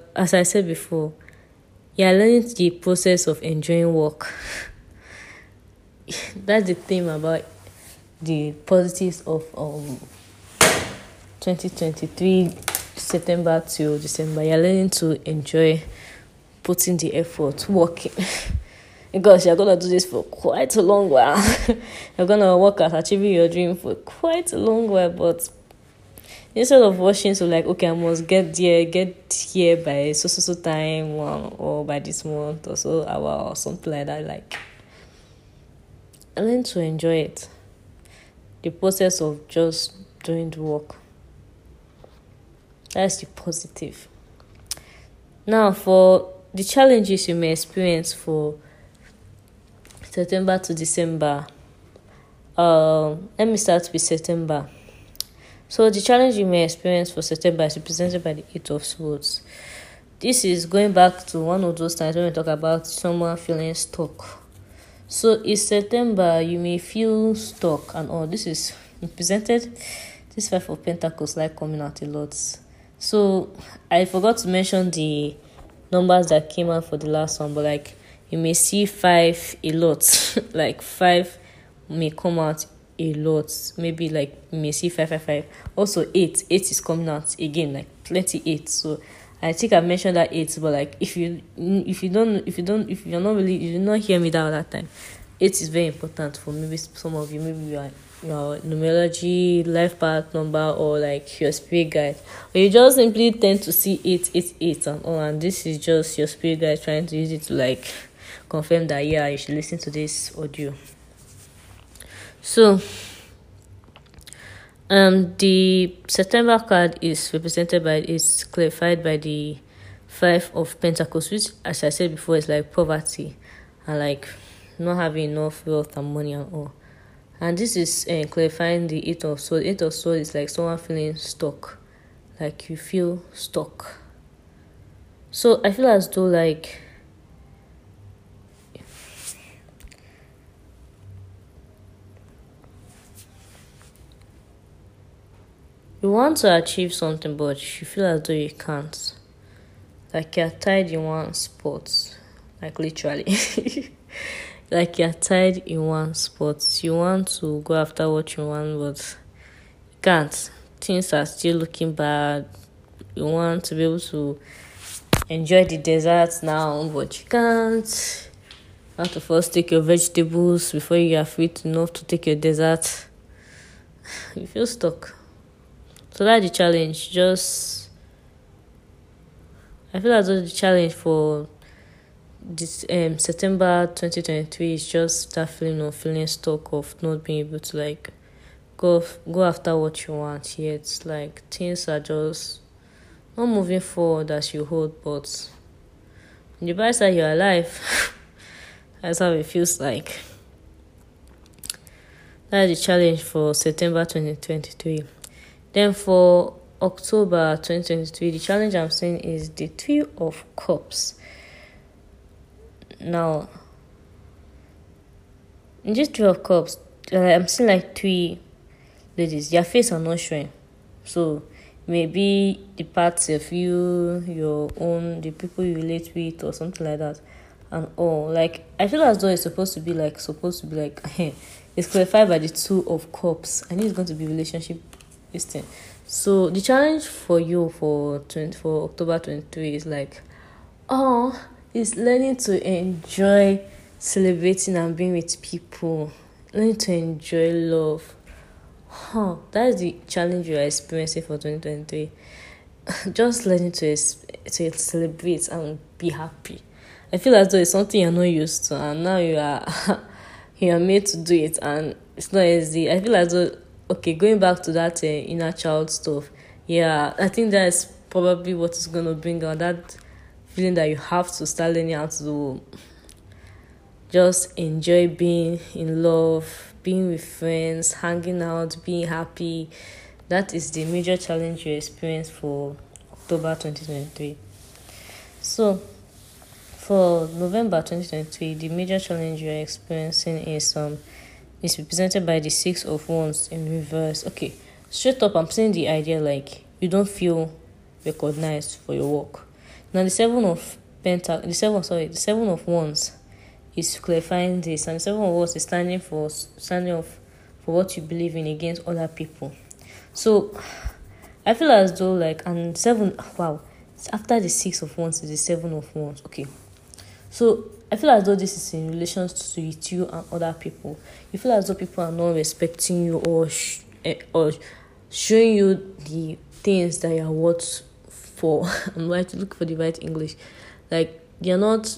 learning the process of enjoying work. That's the theme about the positives of 2023 September to December. You're learning to enjoy putting the effort, working. Because you're gonna do this for quite a long while. You're gonna work at achieving your dream for quite a long while, but instead of rushing to like, okay, I must get here by so time or by this month or so hour or something like that, like I learn to enjoy it. The process of just doing the work. That's the positive. Now for the challenges you may experience for September to December. Let me start with September. So the challenge you may experience for September is represented by the 8 of Swords. This is going back to one of those times when we talk about someone feeling stuck. So in September, you may feel stuck and all. This is represented. This 5 of Pentacles like coming out a lot. So I forgot to mention the numbers that came out for the last one, but like you may see 5 a lot. Like 5 may come out a lot. Maybe like you may see 5. Also 8 is coming out again, like plenty 8. So I think I mentioned that 8, but like if you did not hear me that time, 8 is very important for maybe some of you. Maybe your numerology, life path number, or like your spirit guide, or you just simply tend to see 8 and all, and this is just your spirit guide trying to use it to like confirm that you should listen to this audio. So the September card is clarified by the 5 of Pentacles, which, as I said before, is like poverty and like not having enough wealth and money and all. And this is clarifying the 8 of Swords. 8 of Swords is like someone feeling stuck, like you feel stuck. So I feel as though like you want to achieve something, but you feel as though you can't. Like you're tied in one spot. Like literally. like you're tied in one spot. You want to go after what you want, but you can't. Things are still looking bad. You want to be able to enjoy the desert now, but you can't. You have to first take your vegetables before you are fit enough to take your dessert. You feel stuck. So that's the challenge. I feel as though the challenge for this September 2023 is just that feeling of feeling stuck, of not being able to like go after what you want yet. Like things are just not moving forward as you hope, but on the bright side, you're alive. That's how it feels like. That's the challenge for September 2023. Then for October 2023, the challenge I'm saying is the Three of Cups. Now, in this Three of Cups, I'm seeing like three ladies. Their face are not showing. So, maybe the parts of you, your own, the people you relate with, or something like that. And all. Like, I feel as though it's supposed to be like, it's clarified by the Two of Cups. I think it's going to be relationship this thing. So the challenge for you for October 23 is like, is learning to enjoy celebrating and being with people, learning to enjoy love. That is the challenge you are experiencing for 2023. Just learning to celebrate and be happy. I feel as though it's something you're not used to, and now you are made to do it, and it's not easy. I feel as though, okay, going back to that inner child stuff, yeah, I think that's probably what is going to bring out that feeling that you have to start learning how to just enjoy being in love, being with friends, hanging out, being happy. That is the major challenge you experience for October 2023. So, for November 2023, the major challenge you're experiencing is represented by the Six of Wands in reverse. Okay, straight up, I'm saying the idea like you don't feel recognized for your work. Now, the Seven of Wands is clarifying this, and the Seven of Wands is standing off for what you believe in against other people. So, I feel as though like, and after the Six of Wands is the Seven of Wands. Okay. So, I feel as though this is in relation to you and other people. You feel as though people are not respecting you or showing you the things that you are worth for. I'm trying to look for the right English. Like, they're not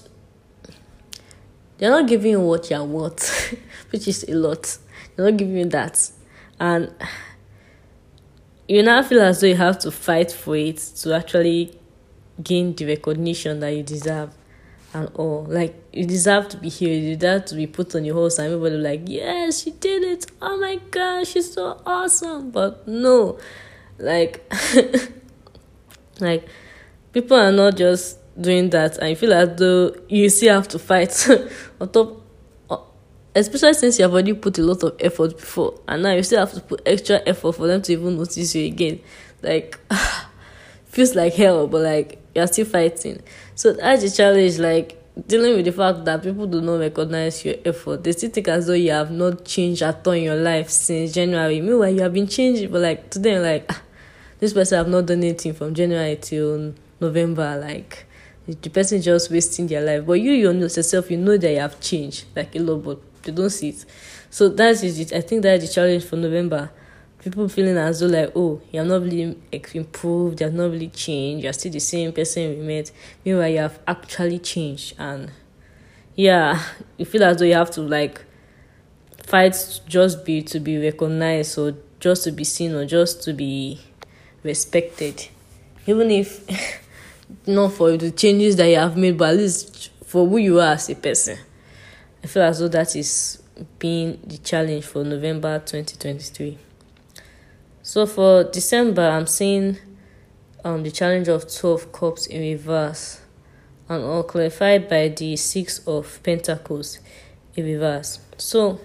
giving you what you're worth, which is a lot. They're not giving you that. And you now feel as though you have to fight for it to actually gain the recognition that you deserve. And all, like, you deserve to be here, you deserve to be put on your horse, and everybody like, yes, she did it, oh my gosh, she's so awesome. But no, like like people are not just doing that, and you feel as though you still have to fight on top, especially since you have already put a lot of effort before, and now you still have to put extra effort for them to even notice you again. Like, feels like hell, but like you're still fighting. So that's the challenge, like dealing with the fact that people do not recognize your effort. They still think as though you have not changed at all in your life since January. Meanwhile, you have been changing, but like today, like this person have not done anything from January till November. Like the person just wasting their life. But you yourself, you know that you have changed like a lot, but they don't see it. So that is it. I think that is the challenge for November. People feeling as though like, oh, you have not really improved, you have not really changed, you're still the same person we met. Meanwhile, you have actually changed. And yeah, you feel as though you have to like fight to be recognized, or just to be seen, or just to be respected. Even if not for the changes that you have made, but at least for who you are as a person. I feel as though that is being the challenge for November 2023. So for December, I'm seeing the challenge of 12 Cups in reverse, and all clarified by the 6 of Pentacles in reverse. So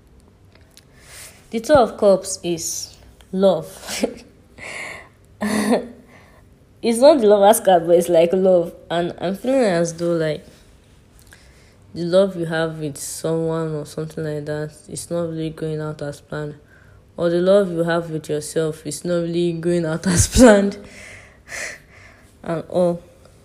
the 12 Cups is love. It's not the lover's card, but it's like love. And I'm feeling as though like the love you have with someone or something like that is not really going out as planned, or the love you have with yourself is not really going out as planned, and all.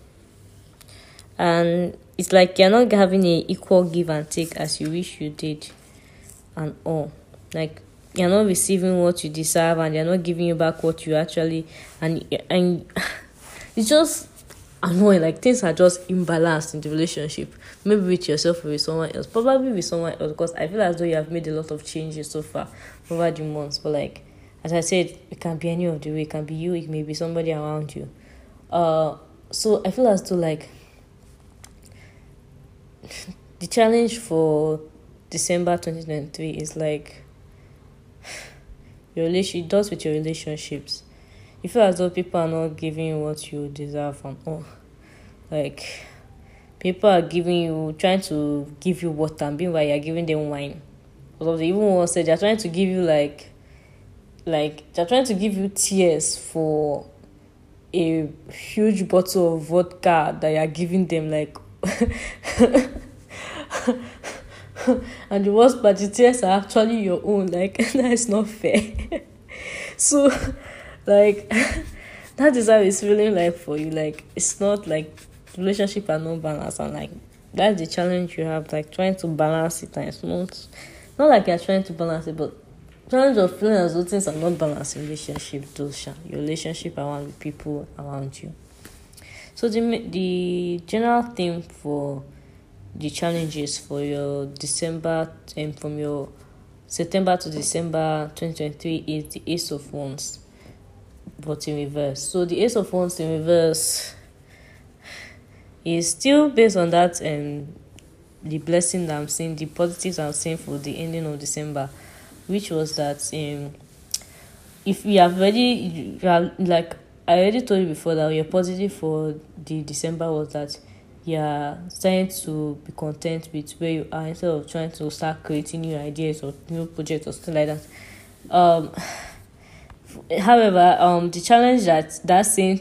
And it's like you're not having a equal give and take as you wish you did, and all. Like you're not receiving what you deserve, and they're not giving you back what you actually, and it's just annoying. Like things are just imbalanced in the relationship. Maybe with yourself or with someone else. Probably with someone else, because I feel as though you have made a lot of changes so far over the months. But like as I said, it can be any of the way. It can be you. It may be somebody around you. So I feel as though like the challenge for December 2023 is like your relation. It does with your relationships. You feel as though people are not giving you what you deserve and all. Like people are trying to give you water, and meanwhile you're giving them wine. Because they even once said they're trying to give you like they're trying to give you tears for a huge bottle of vodka that you're giving them, like. And the worst part, the tears are actually your own. Like that is not fair. So like that is how it's feeling like for you. Like it's not like relationship are not balanced, and like that's the challenge you have, like trying to balance it. And it's not like you're trying to balance it, but challenge of feeling as though things are not balanced in relationship, your relationship around with people around you. So the general theme for the challenges for your December and from your September to December 2023 is the Ace of Wands, but in reverse. So the Ace of Wands in reverse is still based on that the blessing that I'm seeing, the positives I'm seeing for the ending of December, which was that if you have already, like I already told you before, that your positive for the December was that you're starting to be content with where you are instead of trying to start creating new ideas or new projects or something like that. However, the challenge that same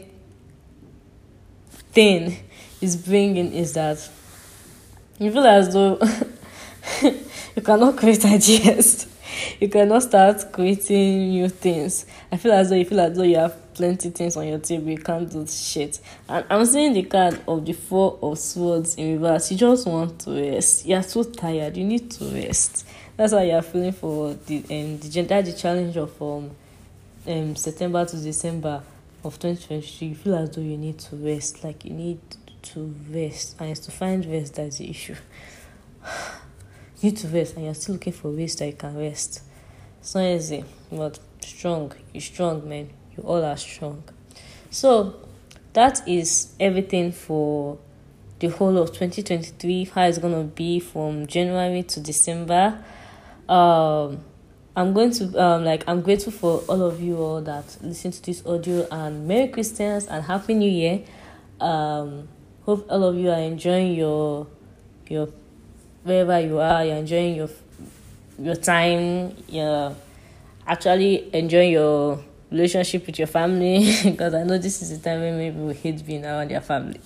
thing is bringing is that you feel as though you cannot create ideas. You cannot start creating new things. I feel as though you have plenty things on your table. You can't do shit. And I'm seeing the card of the Four of Swords in reverse. You just want to rest. You're so tired. You need to rest. That's how you're feeling for the challenge of September to December of 2023. You feel as though you need to rest. Like you need to rest, and it's to find rest that's the issue. You need to rest, and you're still looking for ways that you can rest. It's not easy, but strong. You're strong, man. You all are strong. So that is everything for the whole of 2023. How it's gonna be from January to December. I'm grateful for all of you all that listen to this audio, and Merry Christmas and Happy New Year. Hope all of you are enjoying your wherever you are. You're enjoying your time. You're actually enjoying your relationship with your family, because I know this is the time when maybe we hate being around your family.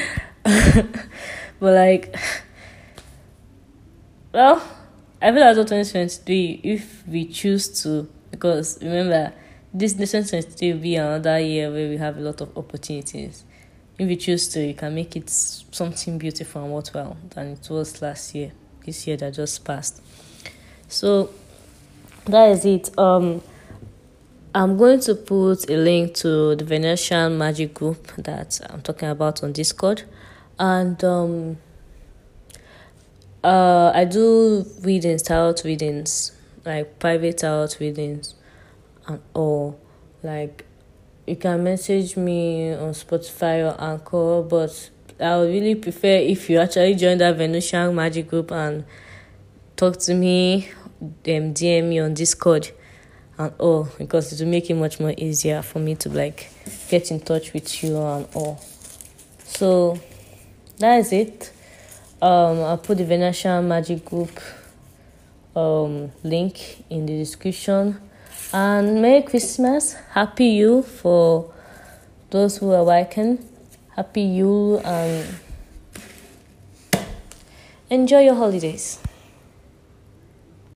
But like, well, I feel as though 2023, if we choose to, because remember, this 2023 will be another year where we have a lot of opportunities. If you choose to, you can make it something beautiful and worthwhile than it was last year, this year that just passed. So that is it. I'm going to put a link to the Venetian Magic Group that I'm talking about on Discord. And I do readings, tarot readings, like private tarot readings and all. Like, you can message me on Spotify or Anchor, but I would really prefer if you actually join that Venetian Magic Group and talk to me, DM me on Discord and all, because it will make it much more easier for me to like get in touch with you and all. So that is it. I'll put the Venetian Magic Group link in the description. And Merry Christmas, Happy Yule for those who are working. Happy Yule, and Enjoy your holidays.